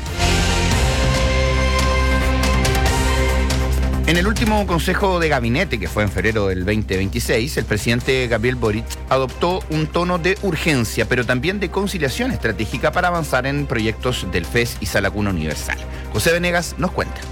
[SPEAKER 18] En el último Consejo de Gabinete, que fue en febrero del 2026, el presidente Gabriel Boric adoptó un tono de urgencia, pero también de conciliación estratégica para avanzar en proyectos del FES y Sala Cuna Universal. José Venegas nos cuenta.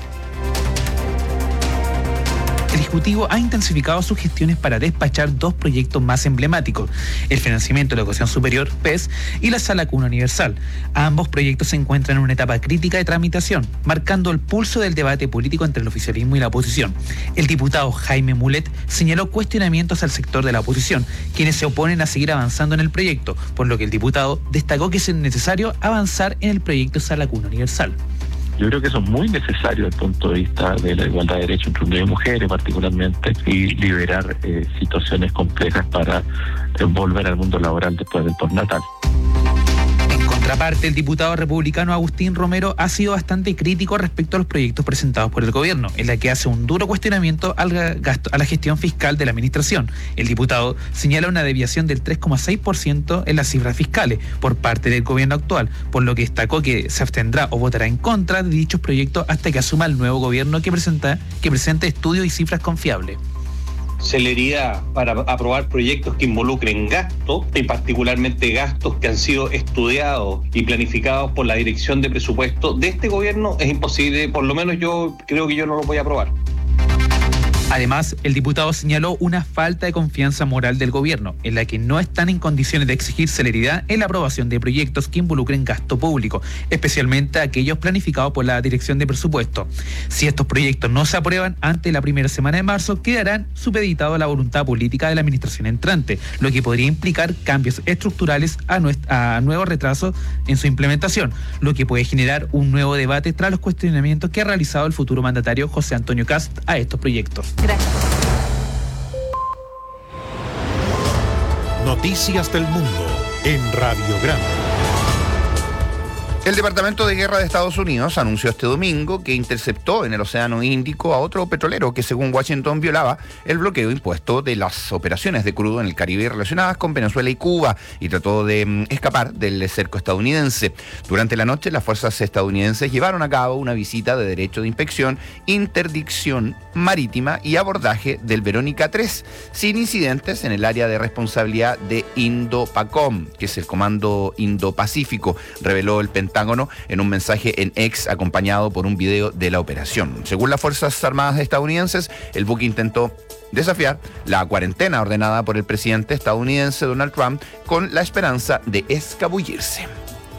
[SPEAKER 27] El Ejecutivo ha intensificado sus gestiones para despachar 2 proyectos más emblemáticos: el financiamiento de la educación superior, PES, y la Sala Cuna Universal. Ambos proyectos se encuentran en una etapa crítica de tramitación, marcando el pulso del debate político entre el oficialismo y la oposición. El diputado Jaime Mulet señaló cuestionamientos al sector de la oposición, quienes se oponen a seguir avanzando en el proyecto, por lo que el diputado destacó que es necesario avanzar en el proyecto Sala Cuna Universal.
[SPEAKER 1] Yo creo que eso es muy necesario desde el punto de vista de la igualdad de derechos entre hombres y mujeres particularmente, y liberar situaciones complejas para volver al mundo laboral después del postnatal.
[SPEAKER 27] Por otra parte, el diputado republicano Agustín Romero ha sido bastante crítico respecto a los proyectos presentados por el gobierno, en la que hace un duro cuestionamiento a la gestión fiscal de la administración. El diputado señala una desviación del 3,6% en las cifras fiscales por parte del gobierno actual, por lo que destacó que se abstendrá o votará en contra de dichos proyectos hasta que asuma el nuevo gobierno que presente estudios y cifras confiables.
[SPEAKER 6] Celeridad para aprobar proyectos que involucren gastos, y particularmente gastos que han sido estudiados y planificados por la Dirección de Presupuesto de este gobierno, es imposible, por lo menos yo creo que yo no lo voy a aprobar.
[SPEAKER 27] Además, el diputado señaló una falta de confianza moral del gobierno, en la que no están en condiciones de exigir celeridad en la aprobación de proyectos que involucren gasto público, especialmente aquellos planificados por la Dirección de Presupuesto. Si estos proyectos no se aprueban antes de la primera semana de marzo, quedarán supeditados a la voluntad política de la administración entrante, lo que podría implicar cambios estructurales a nuevos retrasos en su implementación, lo que puede generar un nuevo debate tras los cuestionamientos que ha realizado el futuro mandatario José Antonio Kast a estos proyectos.
[SPEAKER 9] Gracias.
[SPEAKER 7] Noticias del Mundo en Radiograma.
[SPEAKER 18] El Departamento de Guerra de Estados Unidos anunció este domingo que interceptó en el Océano Índico a otro petrolero que, según Washington, violaba el bloqueo impuesto de las operaciones de crudo en el Caribe relacionadas con Venezuela y Cuba, y trató de escapar del cerco estadounidense. Durante la noche, las fuerzas estadounidenses llevaron a cabo una visita de derecho de inspección, interdicción marítima y abordaje del Verónica 3, sin incidentes en el área de responsabilidad de Indo-PACOM, que es el Comando Indo-Pacífico, reveló el Pentágono en un mensaje en X acompañado por un video de la operación. Según las Fuerzas Armadas estadounidenses, el buque intentó desafiar la cuarentena ordenada por el presidente estadounidense Donald Trump con la esperanza de escabullirse.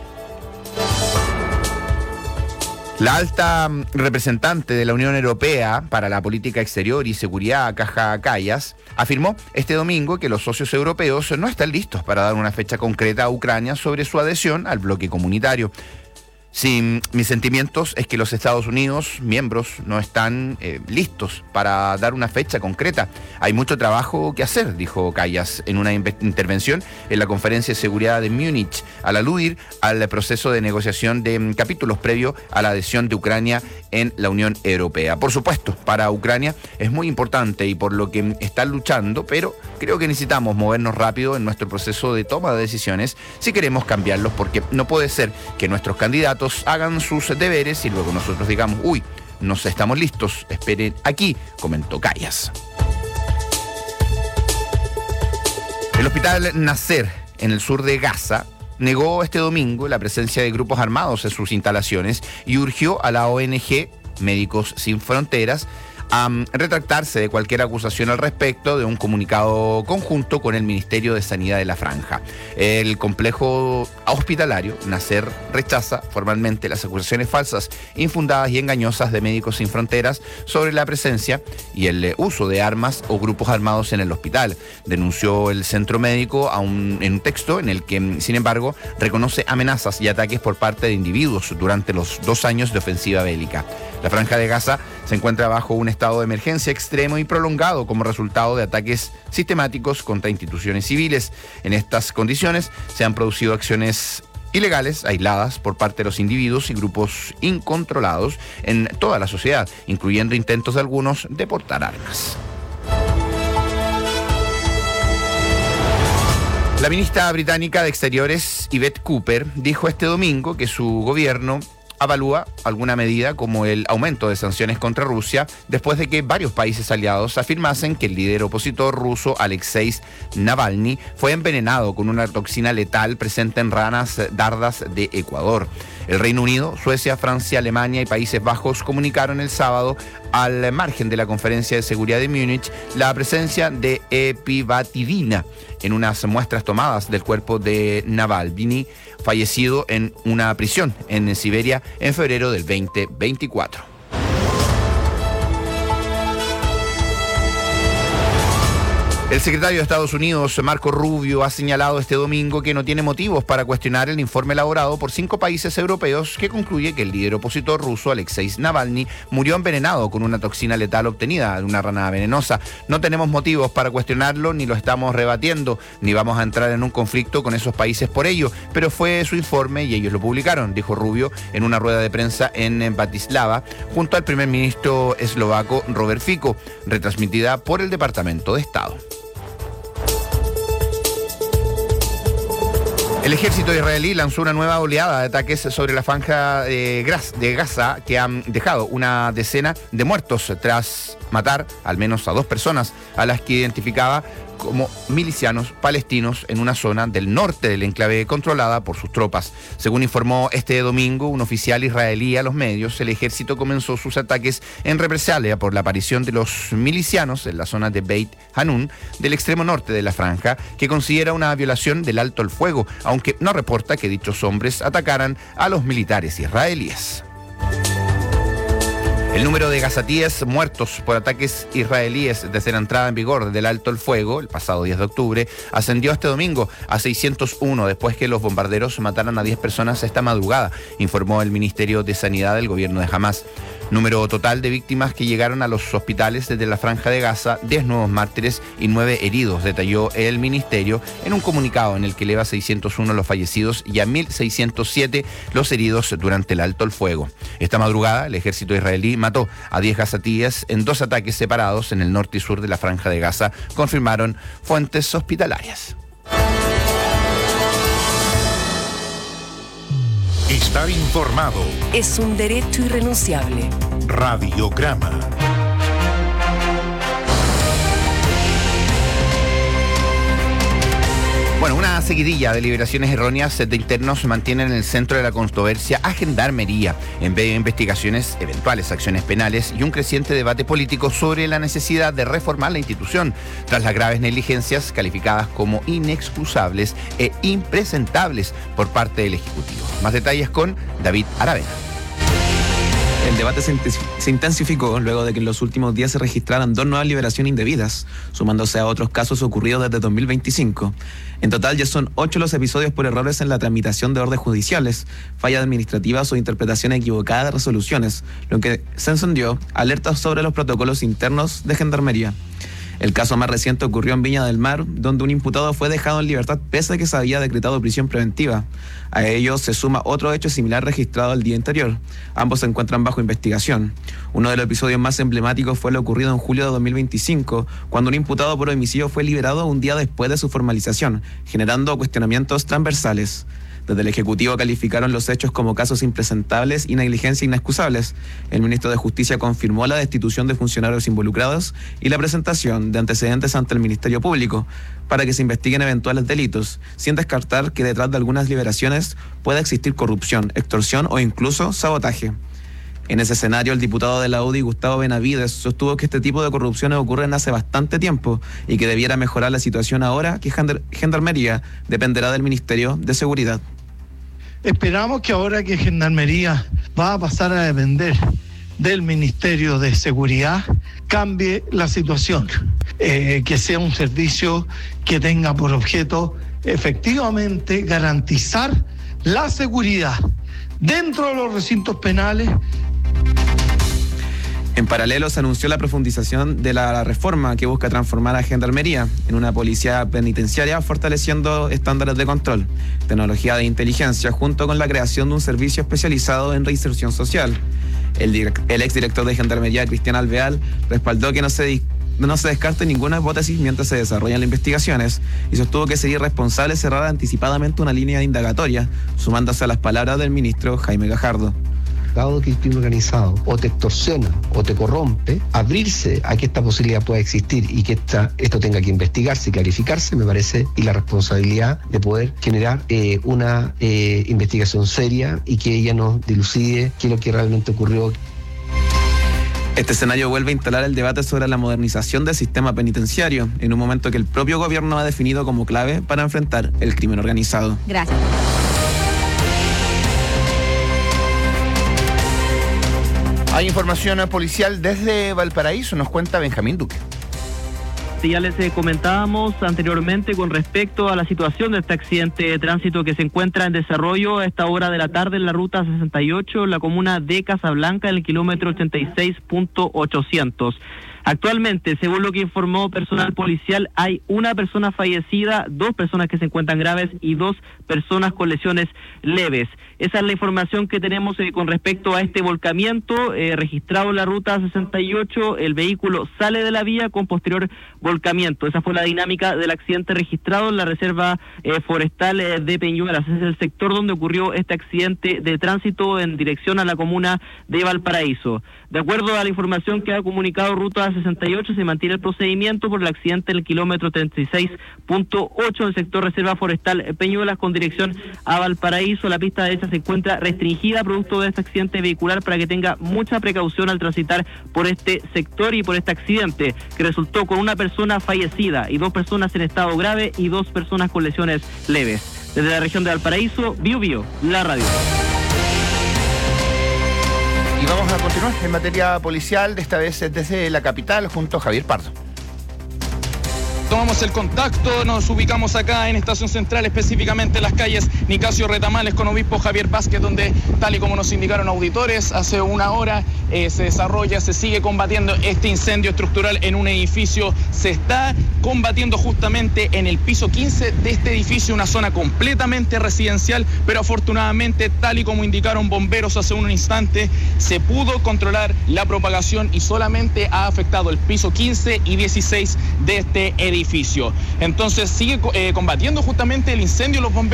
[SPEAKER 18] La alta representante de la Unión Europea para la Política Exterior y Seguridad, Kaja Kallas, afirmó este domingo que los socios europeos no están listos para dar una fecha concreta a Ucrania sobre su adhesión al bloque comunitario. Sí, mis sentimientos es que los Estados Unidos, miembros, no están listos para dar una fecha concreta. Hay mucho trabajo que hacer, dijo Kallas en una intervención en la Conferencia de Seguridad de Múnich, al aludir al proceso de negociación de capítulos previo a la adhesión de Ucrania en la Unión Europea. Por supuesto, para Ucrania es muy importante y por lo que están luchando, pero creo que necesitamos movernos rápido en nuestro proceso de toma de decisiones si queremos cambiarlos, porque no puede ser que nuestros candidatos hagan sus deberes y luego nosotros digamos, uy, no estamos listos, esperen aquí, comentó Kallas. El hospital Nasser, en el sur de Gaza, negó este domingo la presencia de grupos armados en sus instalaciones y urgió a la ONG Médicos Sin Fronteras a retractarse de cualquier acusación al respecto de un comunicado conjunto con el Ministerio de Sanidad de la Franja. El complejo hospitalario Nasser rechaza formalmente las acusaciones falsas, infundadas y engañosas de Médicos Sin Fronteras sobre la presencia y el uso de armas o grupos armados en el hospital. Denunció el centro médico en un texto en el que, sin embargo, reconoce amenazas y ataques por parte de individuos durante los 2 años de ofensiva bélica. La Franja de Gaza se encuentra bajo un estado de emergencia extremo y prolongado como resultado de ataques sistemáticos contra instituciones civiles. En estas condiciones se han producido acciones ilegales aisladas por parte de los individuos y grupos incontrolados en toda la sociedad, incluyendo intentos de algunos de portar armas. La ministra británica de Exteriores, Yvette Cooper, dijo este domingo que su gobierno avalúa alguna medida como el aumento de sanciones contra Rusia después de que varios países aliados afirmasen que el líder opositor ruso Alexei Navalny fue envenenado con una toxina letal presente en ranas dardas de Ecuador. El Reino Unido, Suecia, Francia, Alemania y Países Bajos comunicaron el sábado, al margen de la Conferencia de Seguridad de Múnich, la presencia de epibatidina en unas muestras tomadas del cuerpo de Navalny, fallecido en una prisión en Siberia en febrero del 2024. El secretario de Estados Unidos, Marco Rubio, ha señalado este domingo que no tiene motivos para cuestionar el informe elaborado por 5 países europeos que concluye que el líder opositor ruso, Alexei Navalny, murió envenenado con una toxina letal obtenida de una rana venenosa. No tenemos motivos para cuestionarlo, ni lo estamos rebatiendo, ni vamos a entrar en un conflicto con esos países por ello, pero fue su informe y ellos lo publicaron, dijo Rubio en una rueda de prensa en Bratislava, junto al primer ministro eslovaco Robert Fico, retransmitida por el Departamento de Estado. El ejército israelí lanzó una nueva oleada de ataques sobre la franja de Gaza que han dejado una decena de muertos tras matar al menos a 2 personas a las que identificaba como milicianos palestinos en una zona del norte del enclave controlada por sus tropas. Según informó este domingo un oficial israelí a los medios, el ejército comenzó sus ataques en represalia por la aparición de los milicianos en la zona de Beit Hanun, del extremo norte de la franja, que considera una violación del alto el fuego, aunque no reporta que dichos hombres atacaran a los militares israelíes. El número de gazatíes muertos por ataques israelíes desde la entrada en vigor del alto el fuego, el pasado 10 de octubre, ascendió este domingo a 601 después que los bombarderos mataran a 10 personas esta madrugada, informó el Ministerio de Sanidad del gobierno de Hamás. Número total de víctimas que llegaron a los hospitales desde la franja de Gaza, 10 nuevos mártires y 9 heridos, detalló el ministerio en un comunicado en el que eleva a 601 los fallecidos y a 1.607 los heridos durante el alto el fuego. Esta madrugada, el ejército israelí mató a 10 gazatíes en 2 ataques separados en el norte y sur de la franja de Gaza, confirmaron fuentes hospitalarias.
[SPEAKER 7] Estar informado
[SPEAKER 16] es un derecho irrenunciable.
[SPEAKER 7] Radiograma.
[SPEAKER 18] Bueno, una seguidilla de liberaciones erróneas de internos mantienen en el centro de la controversia a Gendarmería, en medio de investigaciones, eventuales acciones penales y un creciente debate político sobre la necesidad de reformar la institución, tras las graves negligencias calificadas como inexcusables e impresentables por parte del Ejecutivo. Más detalles con David Aravena.
[SPEAKER 4] El debate se intensificó luego de que en los últimos días se registraran 2 nuevas liberaciones indebidas, sumándose a otros casos ocurridos desde 2025. En total ya son 8 los episodios por errores en la tramitación de órdenes judiciales, fallas administrativas o interpretación equivocada de resoluciones, lo que se encendió alertas sobre los protocolos internos de Gendarmería. El caso más reciente ocurrió en Viña del Mar, donde un imputado fue dejado en libertad pese a que se había decretado prisión preventiva. A ello se suma otro hecho similar registrado el día anterior. Ambos se encuentran bajo investigación. Uno de los episodios más emblemáticos fue lo ocurrido en julio de 2025, cuando un imputado por homicidio fue liberado un día después de su formalización, generando cuestionamientos transversales. Desde el Ejecutivo calificaron los hechos como casos impresentables y negligencia inexcusables. El ministro de Justicia confirmó la destitución de funcionarios involucrados y la presentación de antecedentes ante el Ministerio Público para que se investiguen eventuales delitos, sin descartar que detrás de algunas liberaciones pueda existir corrupción, extorsión o incluso sabotaje. En ese escenario, el diputado de la UDI, Gustavo Benavides, sostuvo que este tipo de corrupciones ocurren hace bastante tiempo y que debiera mejorar la situación ahora que Gendarmería dependerá del Ministerio de Seguridad.
[SPEAKER 21] Esperamos que ahora que Gendarmería va a pasar a depender del Ministerio de Seguridad, cambie la situación, que sea un servicio que tenga por objeto efectivamente garantizar la seguridad dentro de los recintos penales.
[SPEAKER 4] En paralelo, se anunció la profundización de la reforma que busca transformar a Gendarmería en una policía penitenciaria, fortaleciendo estándares de control, tecnología de inteligencia, junto con la creación de un servicio especializado en reinserción social. El exdirector de Gendarmería, Cristian Alvear, respaldó que no se descarte ninguna hipótesis mientras se desarrollan las investigaciones y sostuvo que sería irresponsable cerrar anticipadamente una línea de indagatoria, sumándose a las palabras del ministro Jaime Gajardo.
[SPEAKER 22] Dado que el crimen organizado o te extorsiona o te corrompe, abrirse a que esta posibilidad pueda existir y que esto tenga que investigarse y clarificarse, me parece, y la responsabilidad de poder generar una investigación seria y que ella nos dilucide qué es lo que realmente ocurrió.
[SPEAKER 4] Este escenario vuelve a instalar el debate sobre la modernización del sistema penitenciario, en un momento que el propio gobierno ha definido como clave para enfrentar el crimen organizado.
[SPEAKER 9] Gracias.
[SPEAKER 18] Hay información policial desde Valparaíso, nos cuenta Benjamín Duque.
[SPEAKER 3] Ya les comentábamos anteriormente con respecto a la situación de este accidente de tránsito que se encuentra en desarrollo a esta hora de la tarde en la ruta 68, en la comuna de Casablanca, en el kilómetro 86.800. Actualmente, según lo que informó personal policial, hay una persona fallecida, 2 personas que se encuentran graves y 2 personas con lesiones leves. Esa es la información que tenemos con respecto a este volcamiento registrado en la ruta 68. El vehículo sale de la vía con posterior volcamiento. Esa fue la dinámica del accidente registrado en la reserva forestal de Peñuelas. Es el sector donde ocurrió este accidente de tránsito en dirección a la comuna de Valparaíso. De acuerdo a la información que ha comunicado Ruta 68, se mantiene el procedimiento por el accidente en el kilómetro 36.8 en el sector reserva forestal Peñuelas con dirección a Valparaíso. La pista derecha se encuentra restringida producto de este accidente vehicular para que tenga mucha precaución al transitar por este sector y por este accidente que resultó con una persona fallecida y 2 personas en estado grave y 2 personas con lesiones leves. Desde la región de Valparaíso, Bio, la radio.
[SPEAKER 18] Y vamos a continuar en materia policial, de esta vez desde la capital, junto a Javier Pardo.
[SPEAKER 5] Tomamos el contacto, nos ubicamos acá en Estación Central, específicamente en las calles Nicasio Retamales con Obispo Javier Vázquez, donde, tal y como nos indicaron auditores, hace una hora se sigue combatiendo este incendio estructural en un edificio. Se está combatiendo justamente en el piso 15 de este edificio, una zona completamente residencial, pero afortunadamente, tal y como indicaron bomberos hace un instante, se pudo controlar la propagación y solamente ha afectado el piso 15 y 16 de este edificio. Entonces sigue combatiendo justamente el incendio los bomberos.